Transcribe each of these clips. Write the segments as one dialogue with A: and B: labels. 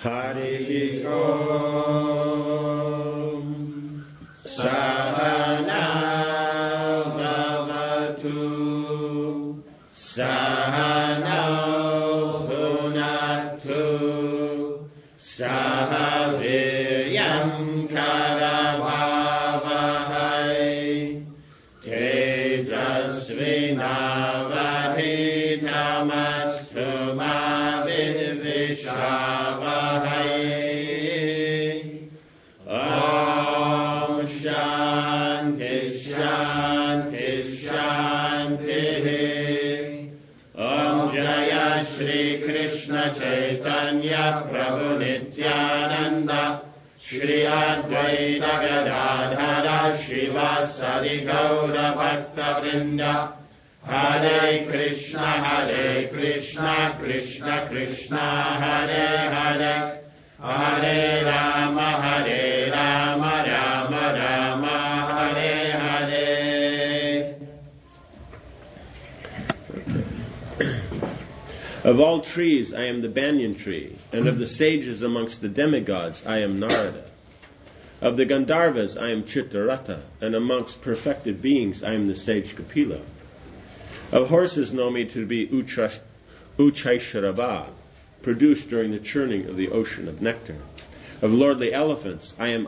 A: Hari Om Sahana Bhavatu Sahana Bhunatu Sahaviryam Karavavahai Tejasvinavadhitamastu ma vidvishavahai Om Shanti Shanti Shanti Om Jaya Shri Krishna Chaitanya Prabhu Nityananda Shri Advaita Gadadhara Shivasadi Gaura Bhakta Vrinda Hare Krishna Krishna Krishna Hare Hare Hare Rama Rama Rama Hare Hare. Of all trees I am the banyan tree, and of the sages amongst the demigods I am Narada. Of the Gandharvas I am Chitraratha, and amongst perfected beings I am the sage Kapila. Of horses know me to be Uchaisharabha, produced during the churning of the ocean of nectar. Of lordly elephants I am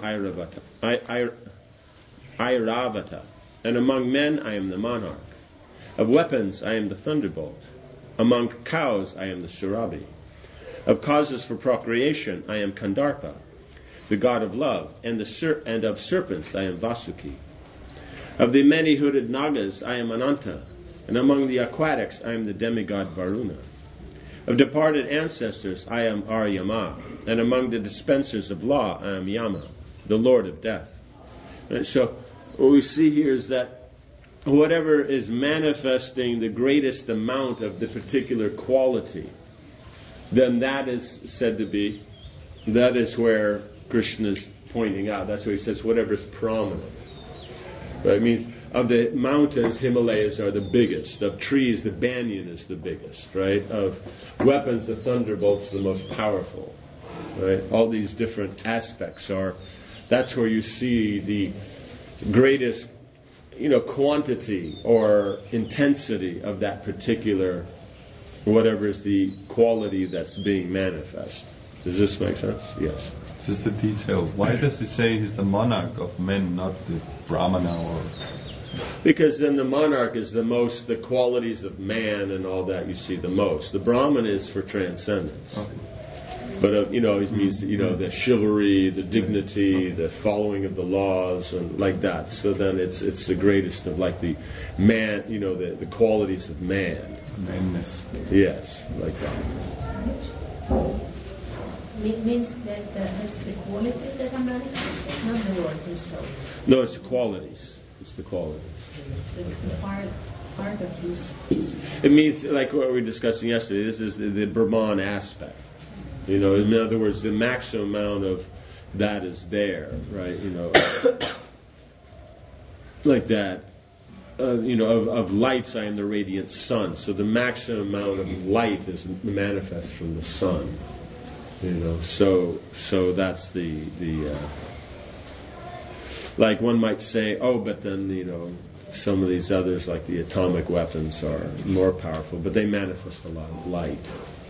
A: Airavata, and among men I am the monarch. Of weapons I am the thunderbolt. Among cows I am the Surabhi. Of causes for procreation I am Kandarpa, the god of love, and of serpents I am Vasuki. Of the many-hooded Nagas I am Ananta, and among the aquatics I am the demigod Varuna. Of departed ancestors I am Aryama, and among the dispensers of law I am Yama, the lord of death. And so what we see here is that whatever is manifesting the greatest amount of the particular quality, then that is said to be, that is where Krishna is pointing out. That's why he says whatever is prominent. Right? It means of the mountains, Himalayas are the biggest. Of trees, the banyan is the biggest. Right? Of weapons, the thunderbolt's the most powerful. Right? All these different aspects are, that's where you see the greatest quantity or intensity of that particular, whatever is the quality that's being manifest. Does this make sense? Yes.
B: Just a detail. Why does it say he's the monarch of men, not the Brahmana?
A: Because then the monarch is the qualities of man and all that you see the most. The Brahman is for transcendence. Okay. But it means the chivalry, the dignity, the following of the laws, and like that. So then it's the greatest of like the man, the qualities of man.
B: Manness.
A: Yes, like that.
C: It means that it's the qualities that are manifested, not the Lord Himself.
A: No, it's the qualities. It's the qualities.
C: It's the part of His.
A: It means like what we were discussing yesterday. This is the Brahman aspect. In other words, the maximum amount of that is there, right? Like that. Of lights, I am the radiant sun. So the maximum amount of light is manifest from the sun. So that's the like one might say, but then some of these others, like the atomic weapons, are more powerful, but they manifest a lot of light.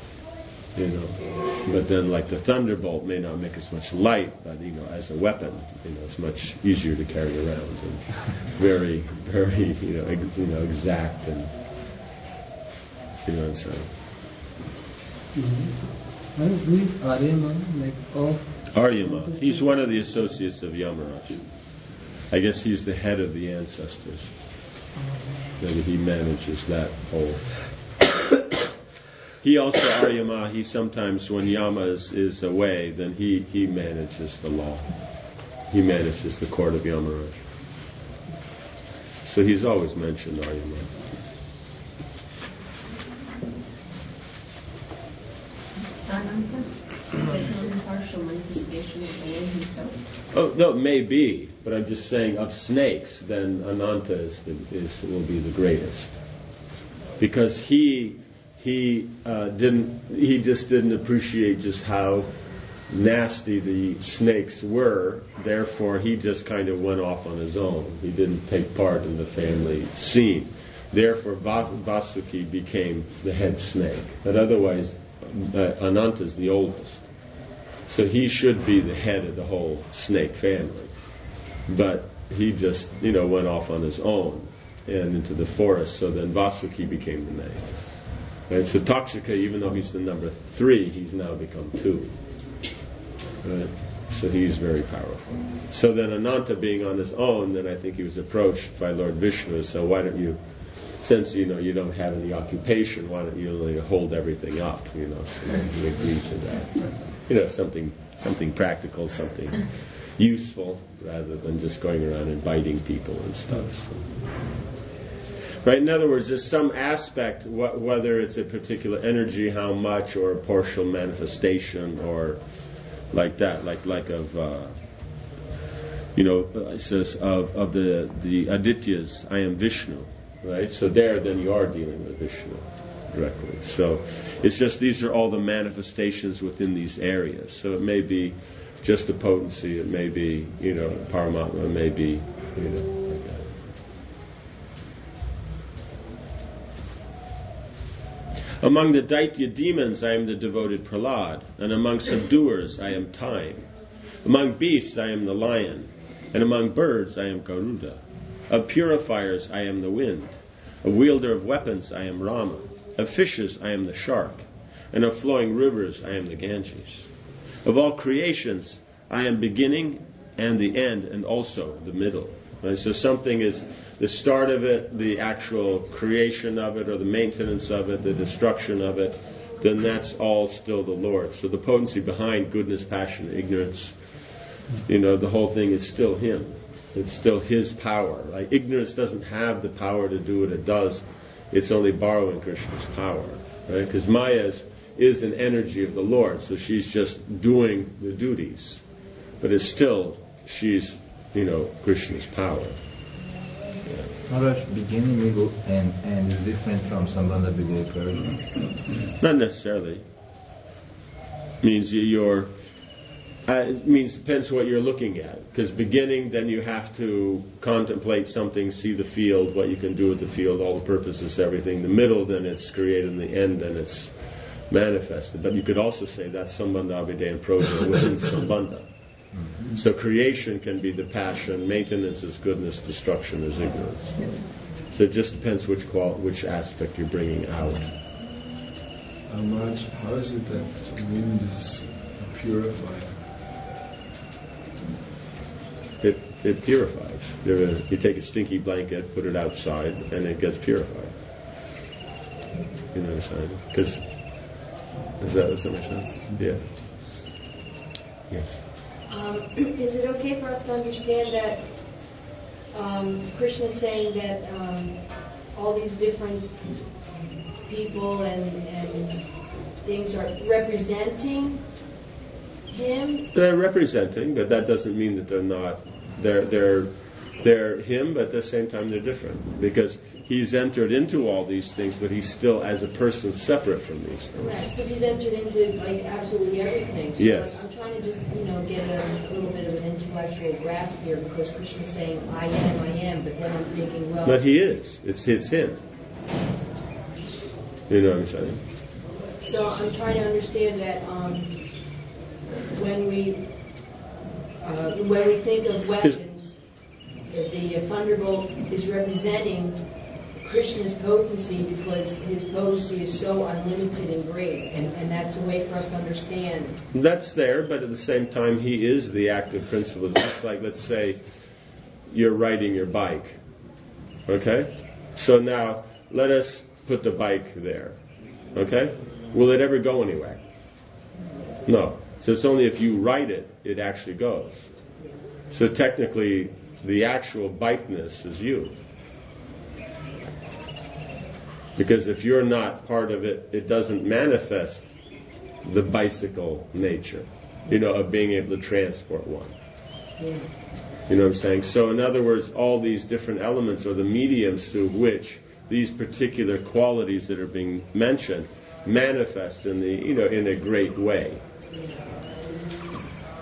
A: But then like the thunderbolt may not make as much light, but as a weapon, it's much easier to carry around and very, very, exact and and so.
D: Who is Aryama,
A: Aryama. He's one of the associates of Yamaraj. I guess he's the head of the ancestors. Maybe he manages that whole. He also, Aryama, he sometimes, when Yama is away, then he manages the law. He manages the court of Yamaraj. So he's always mentioned, Aryama.
C: Ananta, the partial manifestation of the Lord Himself.
A: Oh no, it may be, but I'm just saying of snakes, then Ananta will be the greatest, because he just didn't appreciate just how nasty the snakes were, therefore he just kind of went off on his own. He didn't take part in the family scene. Therefore Vasuki became the head snake. But otherwise Ananta is the oldest. So he should be the head of the whole snake family. But he just, went off on his own and into the forest, so then Vasuki became the name. Right? So Takshaka, even though he's the number 3, he's now become 2. Right? So he's very powerful. So then Ananta being on his own, then I think he was approached by Lord Vishnu, so why don't you, since you don't have any occupation, why don't you hold everything up, so he agreed to that. Something practical, something useful, rather than just going around and biting people and stuff. So. Right? In other words, there's some aspect, whether it's a particular energy, how much, or a partial manifestation, or like that, like of it says of the Adityas, I am Vishnu, right? So then you are dealing with Vishnu directly. So it's just these are all the manifestations within these areas. So it may be just a potency, it may be Paramatma, it may be like that. Among the Daitya demons I am the devoted Prahlad, and among subduers I am Time. Among beasts I am the lion, and among birds I am Garuda. Of purifiers I am the wind, of wielder of weapons I am Rama, of fishes I am the shark, and of flowing rivers I am the Ganges. Of all creations I am beginning and the end, and also the middle. Right? So something is the start of it, the actual creation of it, or the maintenance of it, the destruction of it, then that's all still the Lord. So the potency behind goodness, passion, ignorance, the whole thing is still Him. It's still His power. Like ignorance doesn't have the power to do what it does. It's only borrowing Krishna's power. Right? Because Maya is an energy of the Lord, so she's just doing the duties. But it's still, she's Krishna's power.
E: Maharaj, beginning, middle, and end is different from Sambandha Vidya Prarabdha?
A: Not necessarily. Means depends what you're looking at. Because beginning, then you have to contemplate something, see the field, what you can do with the field, all the purposes, everything. The middle, then it's created, and the end, then it's manifested. But you could also say that's Sambandha, Abhidheya, and Prajna within Sambandha. So creation can be the passion, maintenance is goodness, destruction is ignorance. So it just depends which aspect you're bringing out.
F: Maharaj, how is it that wind is a purifier?
A: It purifies. You take a stinky blanket, put it outside, and it gets purified. You know what I'm saying? Because does that make sense? Yeah. Yes.
G: Is it okay for us to understand that Krishna is saying that all these different people and things are representing Him?
A: They're representing, but that doesn't mean that they're not. They're Him, but at the same time they're different. Because He's entered into all these things, but He's still, as a person, separate from these things.
G: Right, because He's entered into absolutely everything. So
A: yes.
G: I'm trying to just get a little bit of an intellectual grasp here, because Krishna's saying I am, but then I'm thinking, well.
A: But He is. It's Him. You know what I'm saying?
G: So I'm trying to understand that when we think of weapons, the thunderbolt is representing Krishna's potency, because His potency is so unlimited and great, and that's a way for us to understand.
A: That's there, but at the same time, He is the active principle. It's just like, let's say, you're riding your bike. Okay? So now, let us put the bike there. Okay? Will it ever go anywhere? No. So it's only if you ride it, it actually goes. So technically, the actual bikeness is you. Because if you're not part of it, it doesn't manifest the bicycle nature, of being able to transport one.
G: Yeah.
A: You know what I'm saying? So in other words, all these different elements are the mediums through which these particular qualities that are being mentioned manifest in the, in a great way.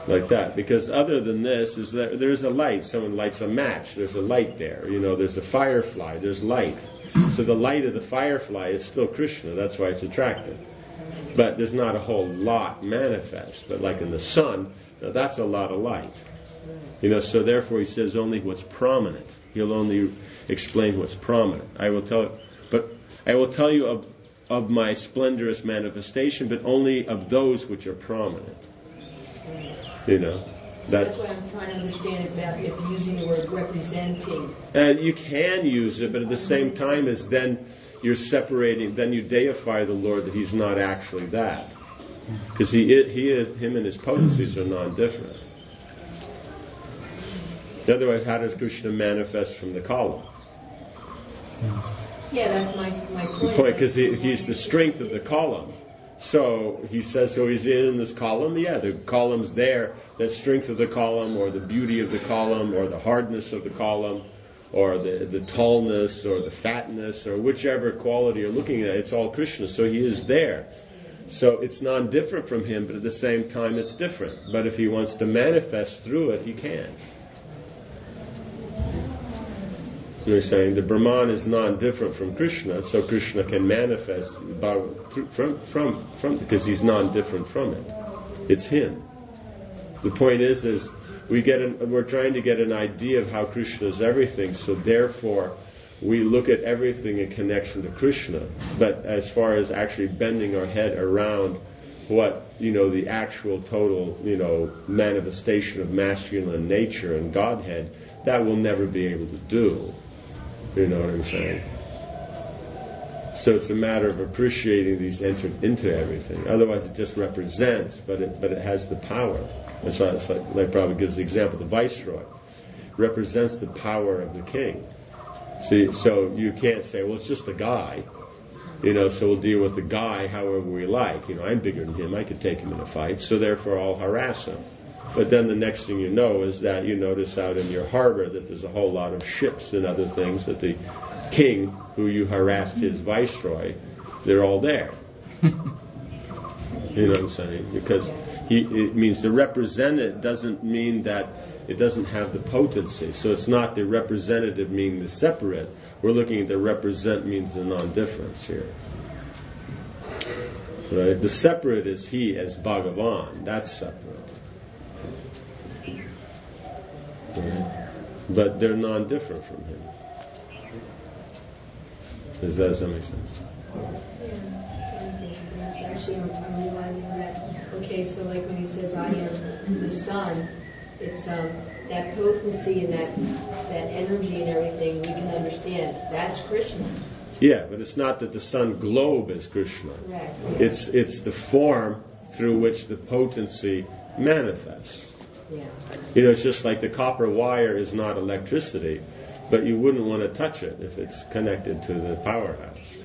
A: Like that. Because other than this, is that there's a light. Someone lights a match. There's a light there. There's a firefly. There's light. So the light of the firefly is still Krishna. That's why it's attractive. But there's not a whole lot manifest. But like in the sun, now that's a lot of light. So therefore he says only what's prominent. He'll only explain what's prominent. I will tell you of my splendorous manifestation, but only of those which are prominent.
G: So that's why I'm trying to understand about if using the word representing.
A: And you can use it, but at the same time as then you're separating, then you deify the Lord that He's not actually that. Because Him and His potencies are non-different. Otherwise, how does Krishna manifest from the column?
G: Yeah, that's my point.
A: Because He's the strength of the column. So he says, so he's in this column? Yeah, the column's there. The strength of the column, or the beauty of the column, or the hardness of the column, or the tallness, or the fatness, or whichever quality you're looking at, it's all Krishna. So he is there. So it's non-different from him, but at the same time it's different. But if he wants to manifest through it, he can. You're saying the Brahman is non-different from Krishna, so Krishna can manifest from because he's non-different from it. It's him. The point is we're trying to get an idea of how Krishna is everything, so therefore we look at everything in connection to Krishna. But as far as actually bending our head around what, the actual total, manifestation of masculine nature and Godhead, that we'll never be able to do. You know what I'm saying? So it's a matter of appreciating these entered into everything. Otherwise, it just represents, but it has the power. That's why it's like probably gives the example. The viceroy represents the power of the king. See, so you can't say, well, it's just a guy. So we'll deal with the guy however we like. I'm bigger than him. I could take him in a fight. So therefore, I'll harass him. But then the next thing you know is that you notice out in your harbor that there's a whole lot of ships and other things that the king, who you harassed his viceroy, they're all there. You know what I'm saying? Because it means the represented doesn't mean that it doesn't have the potency. So it's not the representative meaning the separate. We're looking at the represent means the non-difference here. Right? The separate is he as Bhagavan. That's separate. Right? But they're non-different from him. Does that make sense?
G: Actually, I'm realizing that. Okay, so like when he says, "I am the sun," it's that potency and that energy and everything we can understand. That's Krishna.
A: Yeah, but it's not that the sun globe is Krishna.
G: Right.
A: It's the form through which the potency manifests.
G: Yeah.
A: It's just like the copper wire is not electricity, but you wouldn't want to touch it if it's connected to the powerhouse.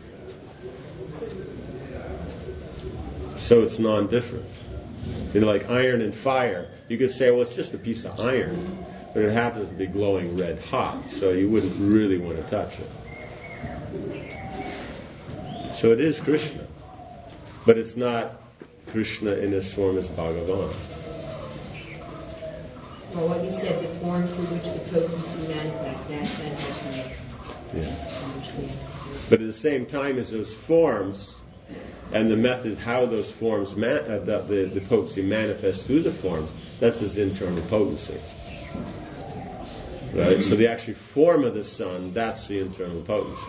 A: So it's non-different. Like iron and fire. You could say, well, it's just a piece of iron, but it happens to be glowing red hot, so you wouldn't really want to touch it. So it is Krishna, but it's not Krishna in his form as Bhagavan.
G: Well, what you said, the form through which the potency manifests, that helps me understand.
A: But at the same time as those forms and the method how those forms, the potency manifests through the forms, that's his internal potency. Right? So the actual form of the sun, that's the internal potency.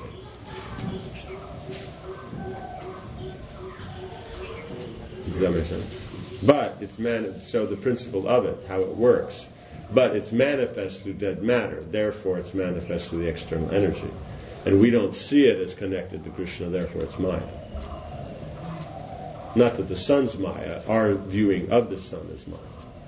A: Does that make sense? But it's so the principle of it, how it works. But it's manifest through dead matter. Therefore, it's manifest through the external energy. And we don't see it as connected to Krishna, therefore it's Maya. Not that the sun's Maya, our viewing of the sun is Maya.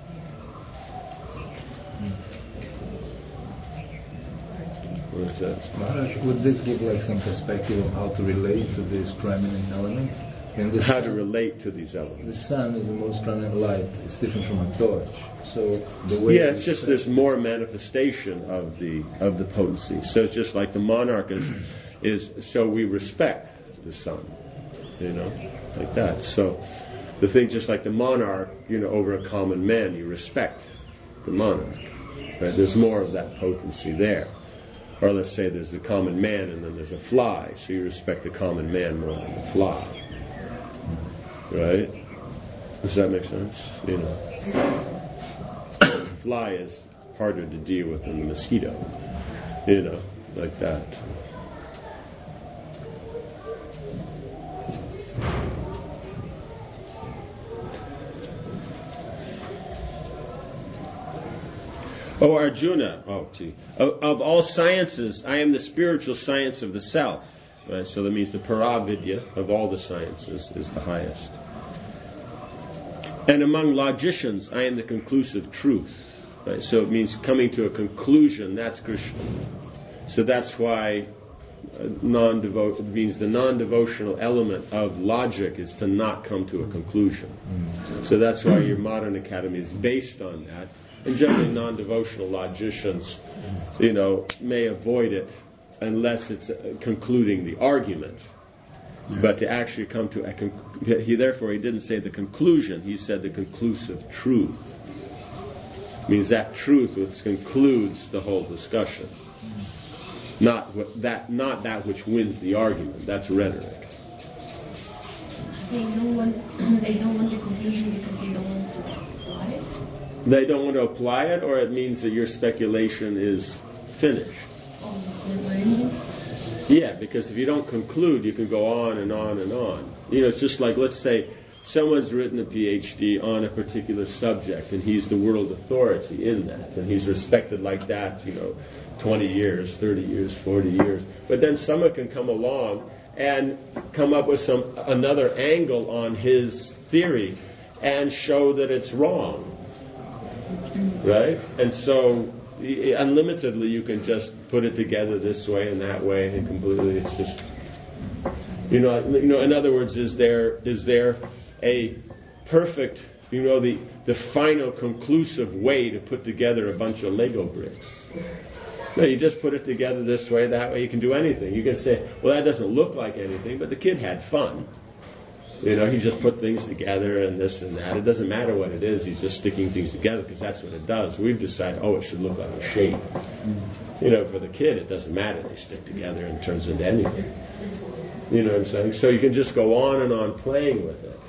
A: What is that?
E: Maharaj, would this give some perspective of how to relate to these prominent elements?
A: How to relate to these elements.
E: The sun is the most prominent light. It's different from a torch. So the way
A: it's just there's more manifestation of the potency. So it's just like the monarch is so we respect the sun, like that. So The thing, just like the monarch, over a common man, you respect the monarch. Right? There's more of that potency there. Or let's say there's the common man and then there's a fly, so you respect the common man more than the fly. Right? Does that make sense? The fly is harder to deal with than the mosquito. Like that. O Arjuna, of all sciences, I am the spiritual science of the self. Right? So that means the Paravidya of all the sciences is the highest. And among logicians, I am the conclusive truth. Right? So it means coming to a conclusion, that's Krishna. So that's why means the non-devotional element of logic is to not come to a conclusion. So that's why your modern academy is based on that. And generally non-devotional logicians, may avoid it unless it's concluding the argument. But to actually come to he didn't say the conclusion, he said the conclusive truth. Means that truth which concludes the whole discussion. Not that which wins the argument. That's rhetoric.
C: They don't want the conclusion because they don't want to apply it?
A: They don't want to apply it, or it means that your speculation is finished.
C: Oh, is that what I mean?
A: Yeah, because if you don't conclude, you can go on and on and on. It's just like, let's say, someone's written a PhD on a particular subject, and he's the world authority in that, and he's respected like that, 20 years, 30 years, 40 years. But then someone can come along and come up with another angle on his theory and show that it's wrong. Right? And so unlimitedly you can just put it together this way and that way and completely it's just in other words, is there a perfect the final conclusive way to put together a bunch of Lego bricks? No, you just put it together this way, that way. You can do anything. You can say, well, that doesn't look like anything, but the kid had fun. He just put things together and this and that. It doesn't matter what it is. He's just sticking things together because that's what it does. We've decided, it should look like a shape. For the kid, it doesn't matter. They stick together and it turns into anything. You know what I'm saying? So you can just go on and on playing with it.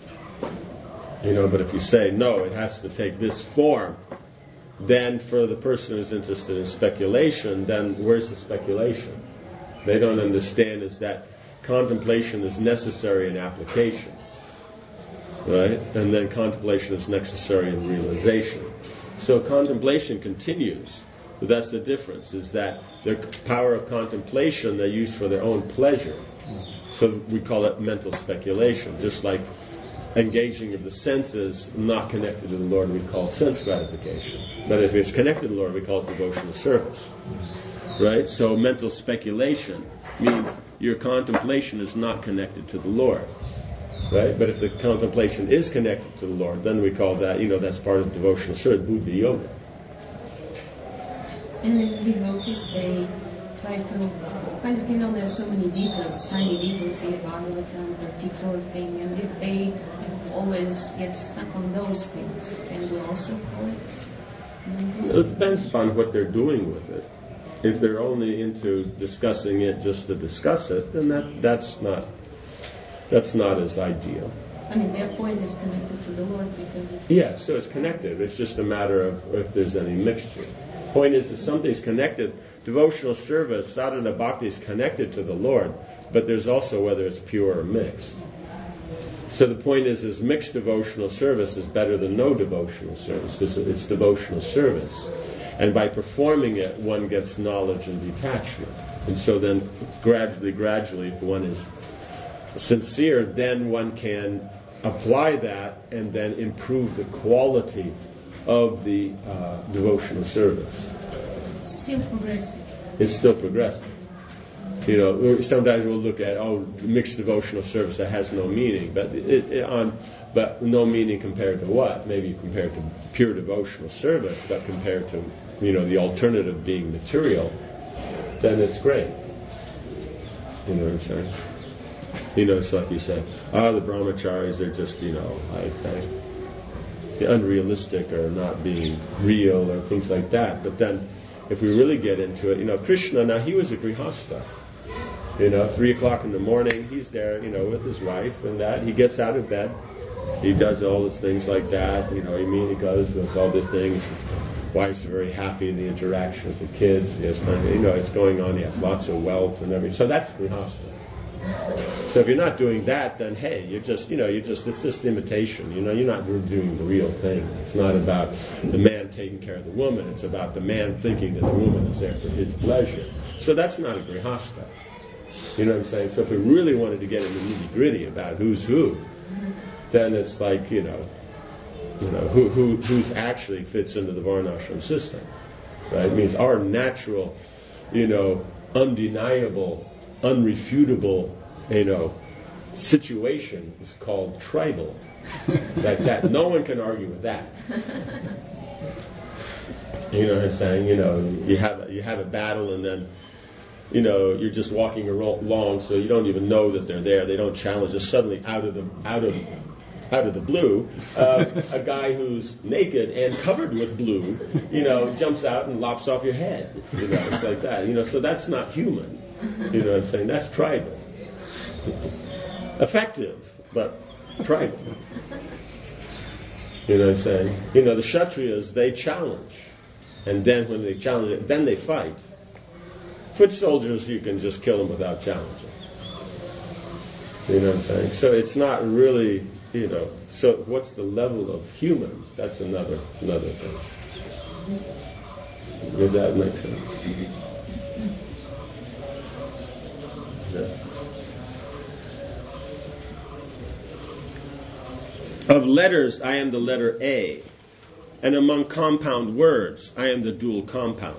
A: But if you say, no, it has to take this form, then for the person who's interested in speculation, then where's the speculation? They don't understand is that contemplation is necessary in application, right? And then contemplation is necessary in realization. So contemplation continues, but that's the difference, is that the power of contemplation they use for their own pleasure. So we call it mental speculation, just like engaging of the senses not connected to the Lord we call sense gratification. But if it's connected to the Lord we call it devotional service. Right? So mental speculation means your contemplation is not connected to the Lord. Right? But if the contemplation is connected to the Lord, then we call that, that's part of devotional service, Buddha Yoga.
C: And the devotees, they try to there are so many details, tiny details in the Bhagavatam, particular thing, and if they always get stuck on those things, can we also call it?
A: It depends upon what they're doing with it. If they're only into discussing it just to discuss it, then that's not as ideal.
C: Their point is connected to the Lord because
A: so it's connected. It's just a matter of if there's any mixture. Point is, if something's connected, devotional service, sadhana bhakti is connected to the Lord, but there's also whether it's pure or mixed. So the point is mixed devotional service is better than no devotional service because it's devotional service. And by performing it, one gets knowledge and detachment. And so then gradually, if one is sincere, then one can apply that and then improve the quality of the devotional service.
C: it's still progressive.
A: It's still progressive. Sometimes we'll look at mixed devotional service that has no meaning, but no meaning compared to what? Maybe compared to pure devotional service, but compared to the alternative being material, then it's great. You know what I'm saying? It's like you say, the brahmacharis are just, unrealistic or not being real or things like that. But then, if we really get into it, Krishna, now he was a grihastha. 3 o'clock in the morning, he's there, with his wife and that. He gets out of bed. He does all these things like that. He does all the things. His wife's very happy in the interaction with the kids. He has it's going on. He has lots of wealth and everything. So that's grihastha. So if you're not doing that, then hey, it's just imitation. You're not doing the real thing. It's not about the man taking care of the woman. It's about the man thinking that the woman is there for his pleasure. So that's not a grihastha. You know what I'm saying? So if we really wanted to get into nitty gritty about who's who, then it's like who's actually fits into the varnashram system, right? It means our natural, undeniable, unrefutable, situation is called tribal. Like that. No one can argue with that. You know what I'm saying? You have a battle and then, you're just walking along, so you don't even know that they're there. They don't challenge us. Suddenly, out of the blue, a guy who's naked and covered with blue, jumps out and lops off your head. It's like that. So that's not human. You know what I'm saying? That's tribal. Effective, but tribal. You know what I'm saying? The Kshatriyas, they challenge. And then when they challenge it, then they fight. Foot soldiers, you can just kill them without challenging. You know what I'm saying? So it's not really, so what's the level of human? That's another thing. Does that make sense? Yeah. Of letters, I am the letter A, and among compound words, I am the dual compound.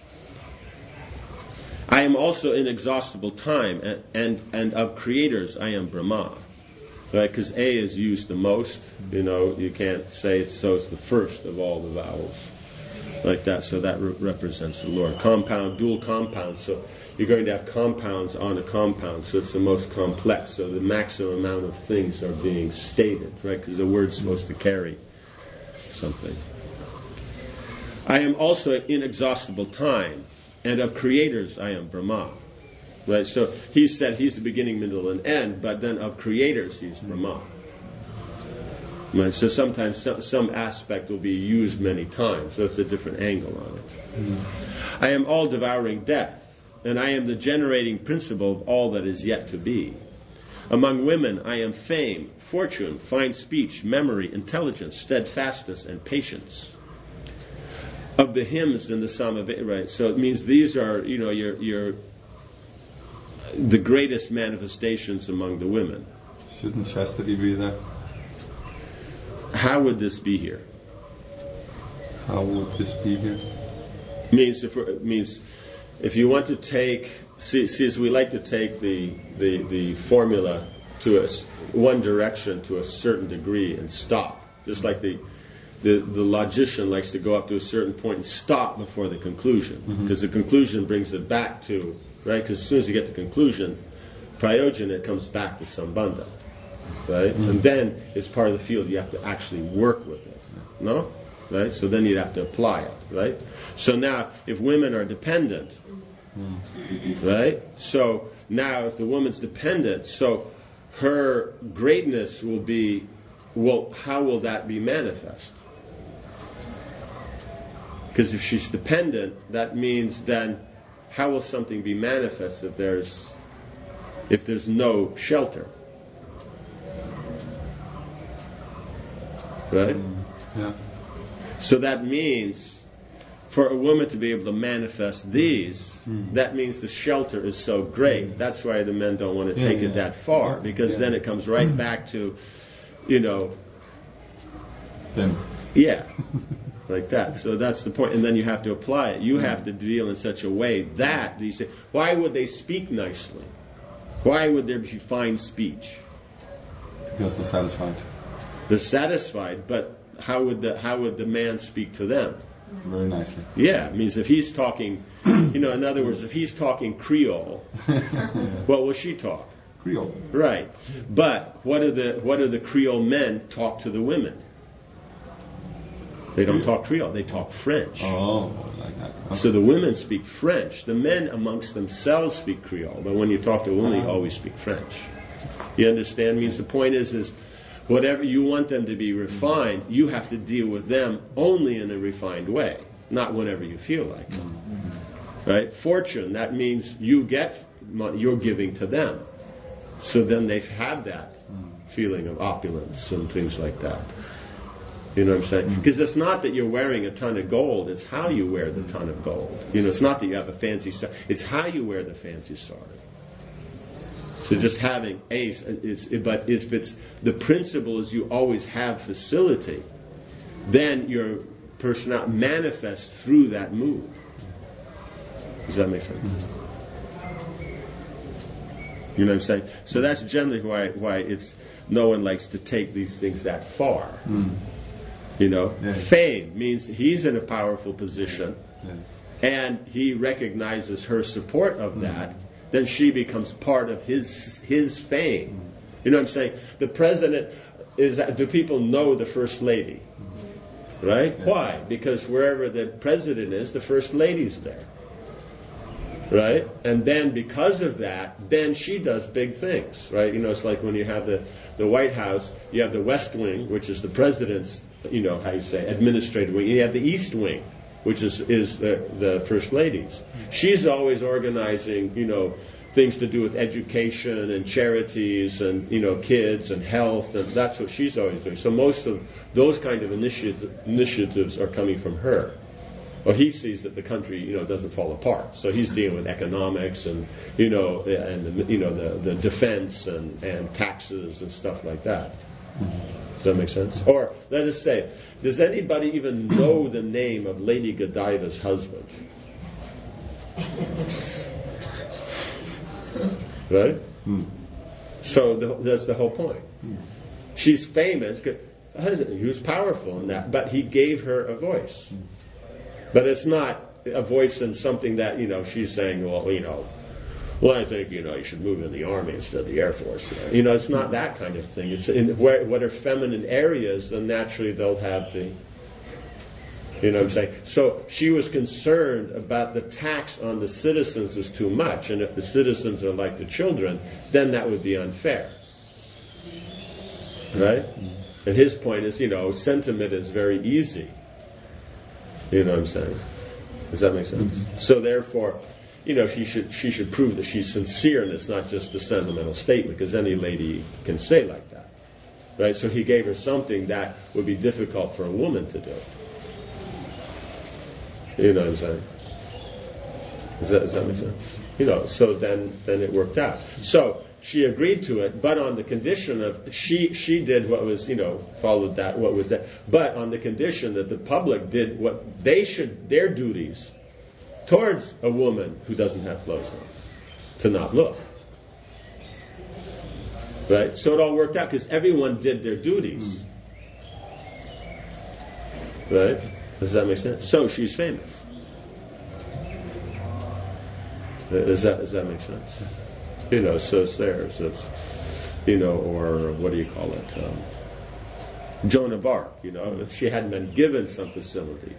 A: I am also inexhaustible time, and of creators, I am Brahma. Right? Because A is used the most. You can't say it's the first of all the vowels. Like that, so that represents the Lord. Compound, dual compound, so you're going to have compounds on a compound, so it's the most complex, so the maximum amount of things are being stated, right? Because the word's supposed to carry something. I am also inexhaustible time, and of creators I am Brahma. Right? So he said he's the beginning, middle, and end, but then of creators he's Brahma. Right? So sometimes some aspect will be used many times, so it's a different angle on it. I am all devouring death, and I am the generating principle of all that is yet to be. Among women I am fame, fortune, fine speech, memory, intelligence, steadfastness, and patience. Of the hymns in the Samaveda, right? So it means these are, your the greatest manifestations among the women.
B: Shouldn't chastity be there?
A: How would this be here?
B: How would this be here?
A: Means if you want to take, as we like to take the formula to one direction to a certain degree and stop, just like the logician likes to go up to a certain point and stop before the conclusion, because the conclusion brings it back to, right? Because as soon as you get to conclusion, prayojana, it comes back to sambandha, right? And then it's part of the field. You have to actually work with it, no? Right? So then you'd have to apply it, right? So now, if women are dependent, right? So now, if the woman's dependent, so her greatness will be, well, how will that be manifest? Because if she's dependent, that means then, how will something be manifest if there's no shelter? Right?
B: Yeah.
A: So that means, for a woman to be able to manifest these, that means the shelter is so great. That's why the men don't want to take it that far, because then it comes right back to,
B: Then.
A: Yeah, like that. So that's the point. And then you have to apply it. You have to deal in such a way that these say, why would they speak nicely? Why would there be fine speech?
B: Because they're satisfied.
A: They're satisfied, but how would the man speak to them?
B: Very nicely.
A: Yeah, it means if he's talking, in other words, if he's talking Creole, what will she talk?
B: Creole.
A: Right. But what do the Creole men talk to the women? They don't talk Creole, they talk French.
B: Oh, like that. Okay.
A: So the women speak French. The men amongst themselves speak Creole. But when you talk to a woman, you always speak French. You understand? Means the point is whatever you want them to be refined, you have to deal with them only in a refined way, not whenever you feel like it. Right? Fortune, that means you're giving to them. So then they've had that feeling of opulence and things like that. You know what I'm saying? Because it's not that you're wearing a ton of gold, it's how you wear the ton of gold. You know, it's not that you have a fancy sword, it's how you wear the fancy sword. So just having but if it's the principle is you always have facility, then your personality manifests through that mood. Does that make sense? You know what I'm saying? So that's generally why it's no one likes to take these things that far. You know, fame means he's in a powerful position, and he recognizes her support of that. Then she becomes part of his fame. You know what I'm saying? The president do people know the first lady? Right? Why? Because wherever the president is, the first lady's there. Right? And then because of that, then she does big things. Right? You know, it's like when you have the White House, you have the West Wing, which is the president's, you know, how you say, administrative wing. You have the East Wing, which is the First Lady's. She's always organizing, you know, things to do with education and charities and, you know, kids and health, and that's what she's always doing. So most of those kind of initiatives are coming from her. Well, he sees that the country, you know, doesn't fall apart. So he's dealing with economics and, you know, the defense and taxes and stuff like that. Does that make sense? Or let us say, does anybody even know the name of Lady Godiva's husband? Right? So that's the whole point. She's famous. He was powerful in that, but he gave her a voice. But it's not a voice in something that, you know, she's saying, well, you know, well, I think, you know, you should move in the Army instead of the Air Force. You know, it's not that kind of thing. It's in what are feminine areas, then naturally they'll have the, you know what I'm saying? So she was concerned about the tax on the citizens is too much, and if the citizens are like the children, then that would be unfair. Right? And his point is, you know, sentiment is very easy. You know what I'm saying? Does that make sense? So therefore, you know, she should prove that she's sincere and it's not just a sentimental statement, because any lady can say like that. Right? So he gave her something that would be difficult for a woman to do. You know what I'm saying? Does that make sense? You know, so then it worked out. So she agreed to it, but on the condition of she did what was, you know, followed that, what was that, but on the condition that the public did what they should, their duties towards a woman who doesn't have clothes on, to not look. Right? So it all worked out because everyone did their duties. Right? Does that make sense? So she's famous. Does that make sense? You know, so it's theirs. It's, you know, or what do you call it? Joan of Arc. You know, if she hadn't been given some facility.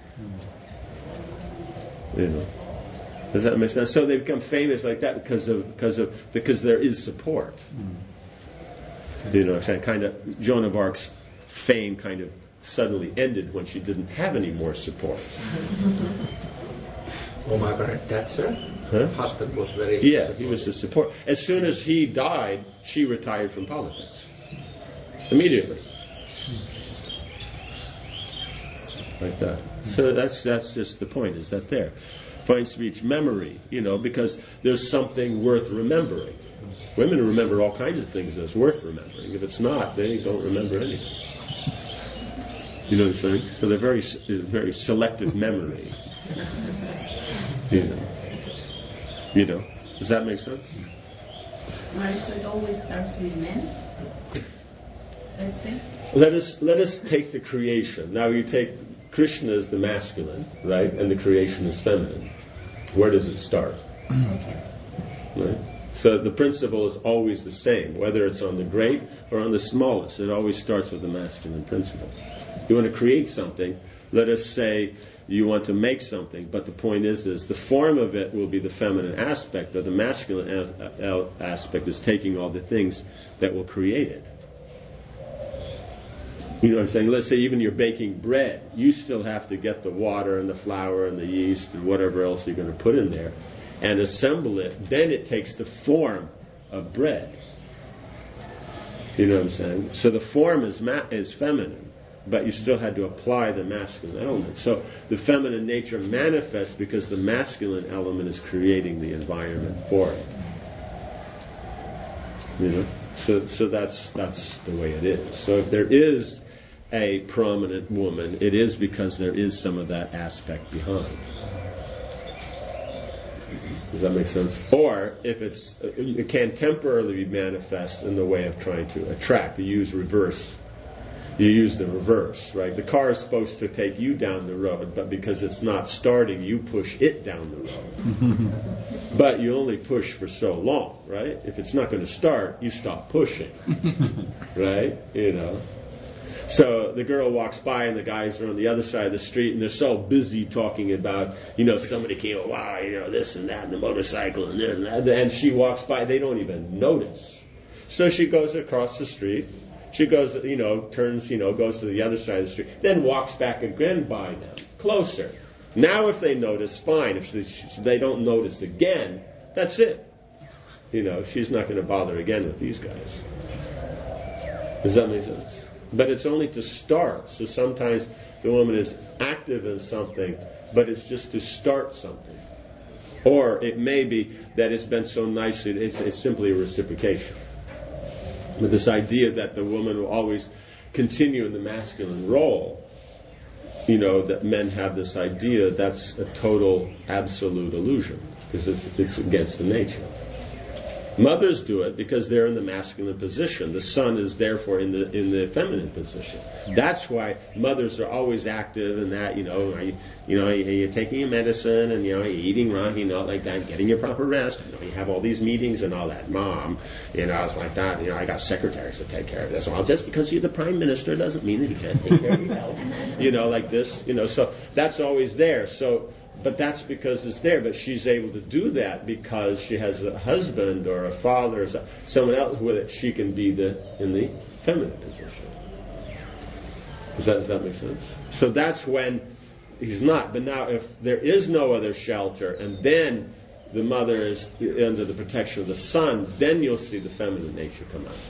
A: You know, does that make sense? So they become famous like that because there is support. You know, kind of Joan of Arc's fame kind of suddenly ended when she didn't have any more support.
H: Oh, Margaret Thatcher, her husband was very
A: supportive. He was the support. As soon as he died, she retired from politics. Immediately. Like that. So that's just the point, is that there. Fine speech, memory, you know, because there's something worth remembering. Women remember all kinds of things that's worth remembering. If it's not, they don't remember anything. You know what I'm saying? So they're very selective memory. You know. Does that make sense?
C: Right, so it always starts with men. Let's say.
A: Let us take the creation. Now you take Krishna as the masculine, right, and the creation is feminine. Where does it start?
C: Okay.
A: Right? So the principle is always the same, whether it's on the great or on the smallest. It always starts with the masculine principle. You want to create something, let us say you want to make something, but the point is the form of it will be the feminine aspect, but the masculine aspect is taking all the things that will create it. You know what I'm saying? Let's say even you're baking bread. You still have to get the water and the flour and the yeast and whatever else you're going to put in there and assemble it. Then it takes the form of bread. You know what I'm saying? So the form is feminine, but you still had to apply the masculine element. So the feminine nature manifests because the masculine element is creating the environment for it. You know? So that's the way it is. So if there is a prominent woman, it is because there is some of that aspect behind. Does that make sense? Or if it can temporarily be manifest in the way of trying to attract. You use reverse. You use the reverse, right? The car is supposed to take you down the road, but because it's not starting, you push it down the road. But you only push for so long, right? If it's not going to start, you stop pushing, right? You know. So the girl walks by and the guys are on the other side of the street and they're so busy talking about, somebody came, wow, this and that and the motorcycle and this and that. And she walks by, they don't even notice. So she goes across the street. She goes, turns, goes to the other side of the street, then walks back again by them, closer. Now if they notice, fine. If they don't notice again, that's it. She's not going to bother again with these guys. Does that make sense? But it's only to start. So sometimes the woman is active in something, but it's just to start something. Or it may be that it's been so nice, it's simply a reciprocation. But this idea that the woman will always continue in the masculine role, that men have this idea, that's a total, absolute illusion, because it's against the nature. Mothers do it because they're in the masculine position. The son is therefore in the feminine position. That's why mothers are always active in that, you're taking your medicine and, you're eating right, like that, getting your proper rest. You have all these meetings and all that. Mom, it's like that. I got secretaries to take care of this. Well, just because you're the prime minister doesn't mean that you can't take care of your health. Like this, so that's always there. But that's because it's there. But she's able to do that because she has a husband or a father or someone else with it. She can be in the feminine position. Does that make sense? So that's when he's not. But now if there is no other shelter and then the mother is under the protection of the son, then you'll see the feminine nature come out.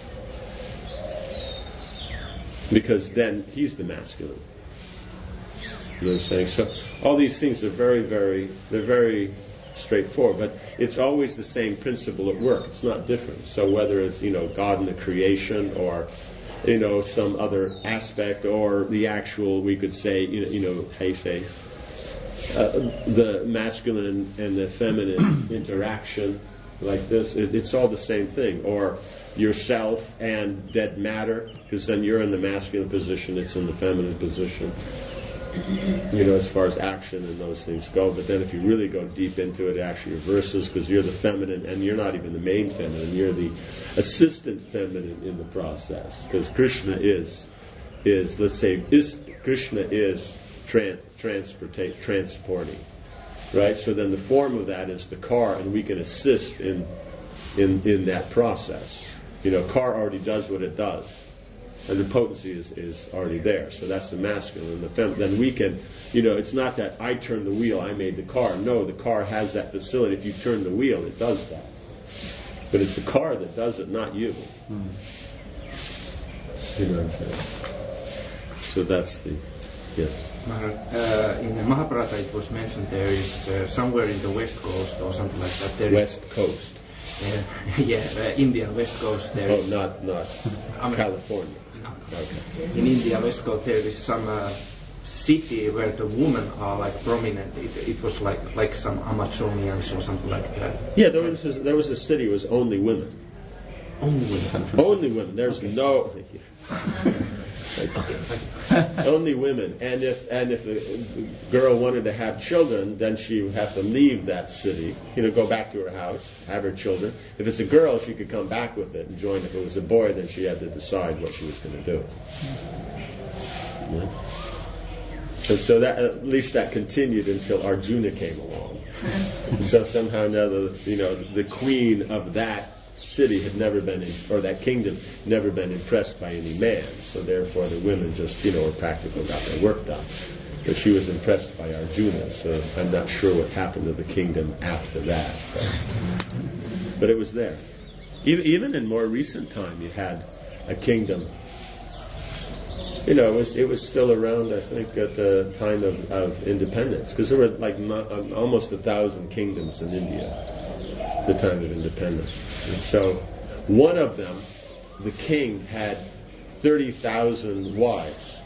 A: Because then he's the masculine. You know what I'm saying? So all these things are they're very straightforward, but it's always the same principle at work. It's not different. So whether it's, God in the creation or, some other aspect or the actual, we could say, how you say, the masculine and the feminine interaction like this, it's all the same thing. Or yourself and dead matter, because then you're in the masculine position, it's in the feminine position. As far as action and those things go. But then if you really go deep into it, it actually reverses, because you're the feminine and you're not even the main feminine, you're the assistant feminine in the process. Because Krishna is transporting. Right? So then the form of that is the car, and we can assist in that process. Car already does what it does. And the potency is already there. So that's the masculine. And the feminine. Then we can, it's not that I turned the wheel, I made the car. No, the car has that facility. If you turn the wheel, it does that. But it's the car that does it, not you. You know what I'm saying? So that's yes.
H: In the Mahabharata it was mentioned there is somewhere in the West Coast or something like that.
A: West Coast.
H: India, West Coast. There is,
A: not California.
H: No.
A: Okay.
H: In India, West Coast, there is some city where the women are like prominent. It was like some Amazonians or something like that.
A: Yeah, there was a city. It was only women.
H: Only women.
A: Only women. There's no. Only women. And if a girl wanted to have children, then she would have to leave that city, go back to her house, have her children. If it's a girl, she could come back with it and join. If it was a boy, then she had to decide what she was going to do. Yeah. And so that, at least that continued until Arjuna came along. So somehow or another, the queen of that city had never been, or that kingdom, never been impressed by any man. So therefore the women just, were practical, got their work done. But she was impressed by Arjuna, so I'm not sure what happened to the kingdom after that. But it was there. Even in more recent time, you had a kingdom. It was still around, I think, at the time of independence, because there were almost 1,000 kingdoms in India at the time of independence. And so one of them, the king, had 30,000 wives.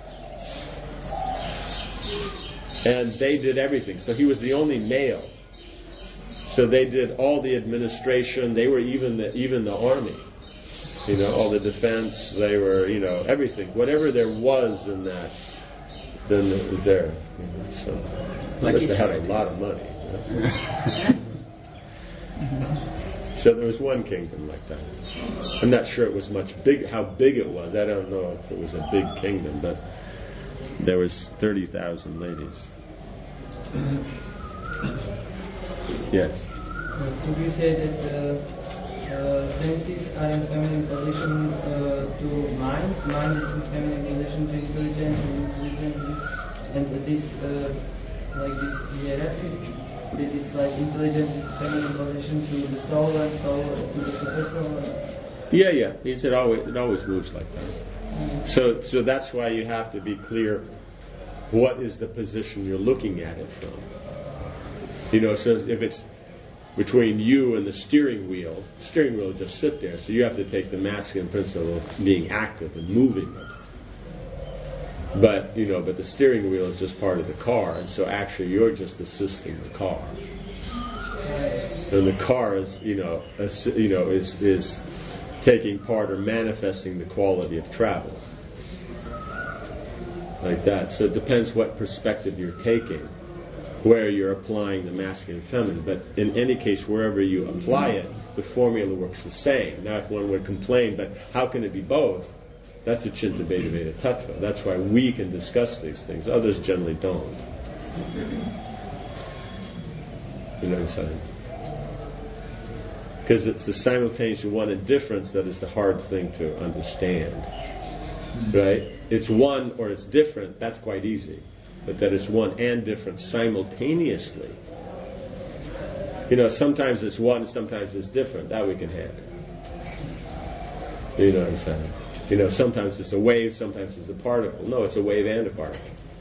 A: And they did everything. So he was the only male. So they did all the administration. They were even the army. All the defense, they were, everything. Whatever there was in that, then it was there. So they must have had a lot of money. So there was one kingdom like that. I'm not sure it was how big it was. I don't know if it was a big kingdom, but there was 30,000 ladies. Yes?
I: Could you say that senses are in feminine position to mind is in feminine position to intelligence, and intelligence and this hierarchy, that it's like intelligence is feminine position to the soul and soul to the super soul?
A: Yeah. It always moves like that. So that's why you have to be clear what is the position you're looking at it from. So if it's between you and the steering wheel will just sit there. So you have to take the masculine principle of being active and moving it. But the steering wheel is just part of the car, and so actually you're just assisting the car. And the car is is taking part or manifesting the quality of travel. Like that. So it depends what perspective you're taking, where you're applying the masculine and feminine. But in any case, wherever you apply it, the formula works the same. Now, if one would complain, but how can it be both? That's a Chinta Bheda Veda Tattva. That's why we can discuss these things. Others generally don't. You know what I'm saying? Because it's the simultaneous one and difference that is the hard thing to understand. Right? It's one or it's different, that's quite easy. But that it's one and different simultaneously. Sometimes it's one, sometimes it's different. That we can handle. You know what I'm saying? Sometimes it's a wave, sometimes it's a particle. No, it's a wave and a particle.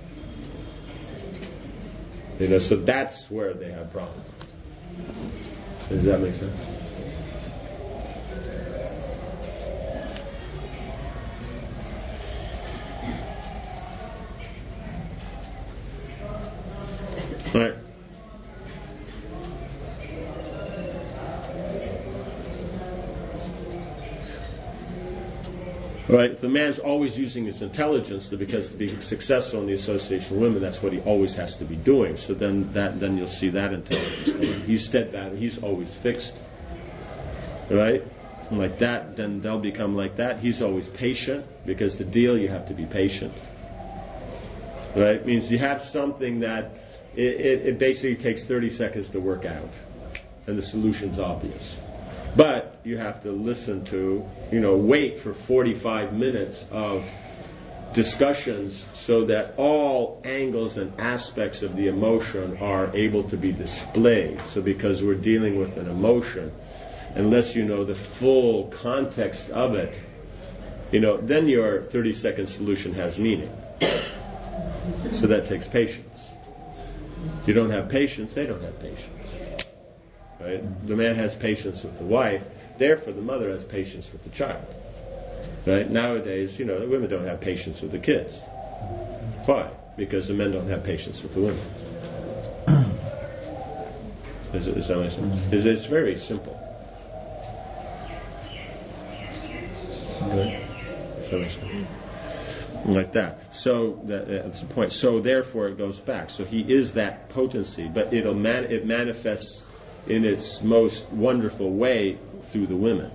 A: So that's where they have problems. Does that make sense? All right. Right, if the man's always using his intelligence to be successful in the association of women, that's what he always has to be doing. So then you'll see that intelligence coming. He's steadfast, he's always fixed. Right? And like that, then they'll become like that. He's always patient, because the deal you have to be patient. Right? It means you have something that it basically takes 30 seconds to work out, and the solution's obvious. But you have to listen to, wait for 45 minutes of discussions so that all angles and aspects of the emotion are able to be displayed. So because we're dealing with an emotion, unless you know the full context of it, then your 30-second solution has meaning. So that takes patience. If you don't have patience, they don't have patience. Right? The man has patience with the wife, therefore the mother has patience with the child. Right? Nowadays, the women don't have patience with the kids. Why? Because the men don't have patience with the women. Is that my sense? It's very simple. Right? Is that my sense? like that. So that's the point. So therefore it goes back. So he is that potency, but it manifests in its most wonderful way through the women.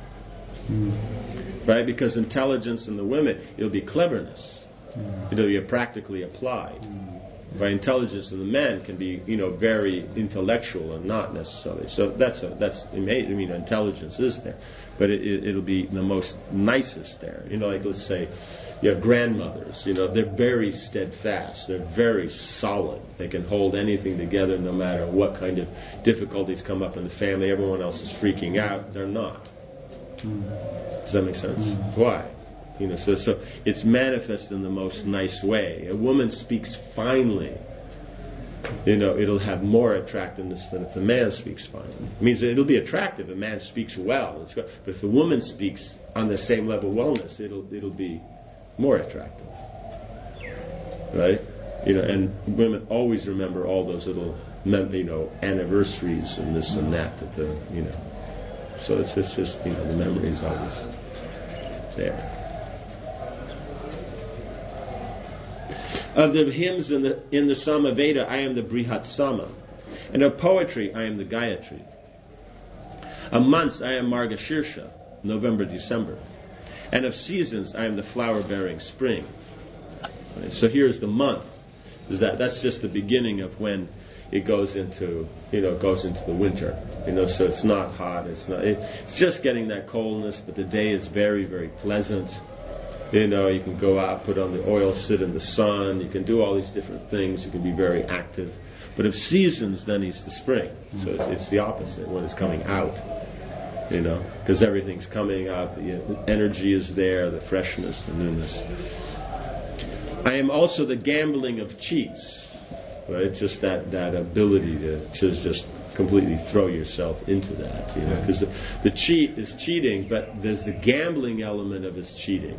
A: Right? Because intelligence in the women, it'll be cleverness. It'll be practically applied. Right? Intelligence in the men can be, very intellectual and not necessarily. So that's amazing. I mean, intelligence is there, but it'll be the most nicest there. Like let's say you have grandmothers. They're very steadfast. They're very solid. They can hold anything together no matter what kind of difficulties come up in the family. Everyone else is freaking out. They're not. Does that make sense? Why? So it's manifest in the most nice way. A woman speaks finely. It'll have more attractiveness than if the man speaks finely. It means that it'll be attractive. A man speaks well, but if a woman speaks on the same level of wellness, it'll be more attractive. Right? And women always remember all those little, anniversaries and this and that. So it's just, the memory is always there. Of the hymns in the Samaveda, I am the Brihat Sama. And of poetry, I am the Gayatri. Of months, I am Margashirsha, November, December. And of seasons, I am the flower-bearing spring. Right? So here's the month. That's just the beginning of when it goes into the winter. So it's not hot. It's just getting that coldness, but the day is very, very pleasant. You can go out, put on the oil, sit in the sun. You can do all these different things. You can be very active. But of seasons, then it's the spring. So it's the opposite when it's coming out. Because everything's coming out. The energy is there, the freshness, the newness. I am also the gambling of cheats. Right? Just that ability to just completely throw yourself into that. Because the cheat is cheating, but there's the gambling element of his cheating.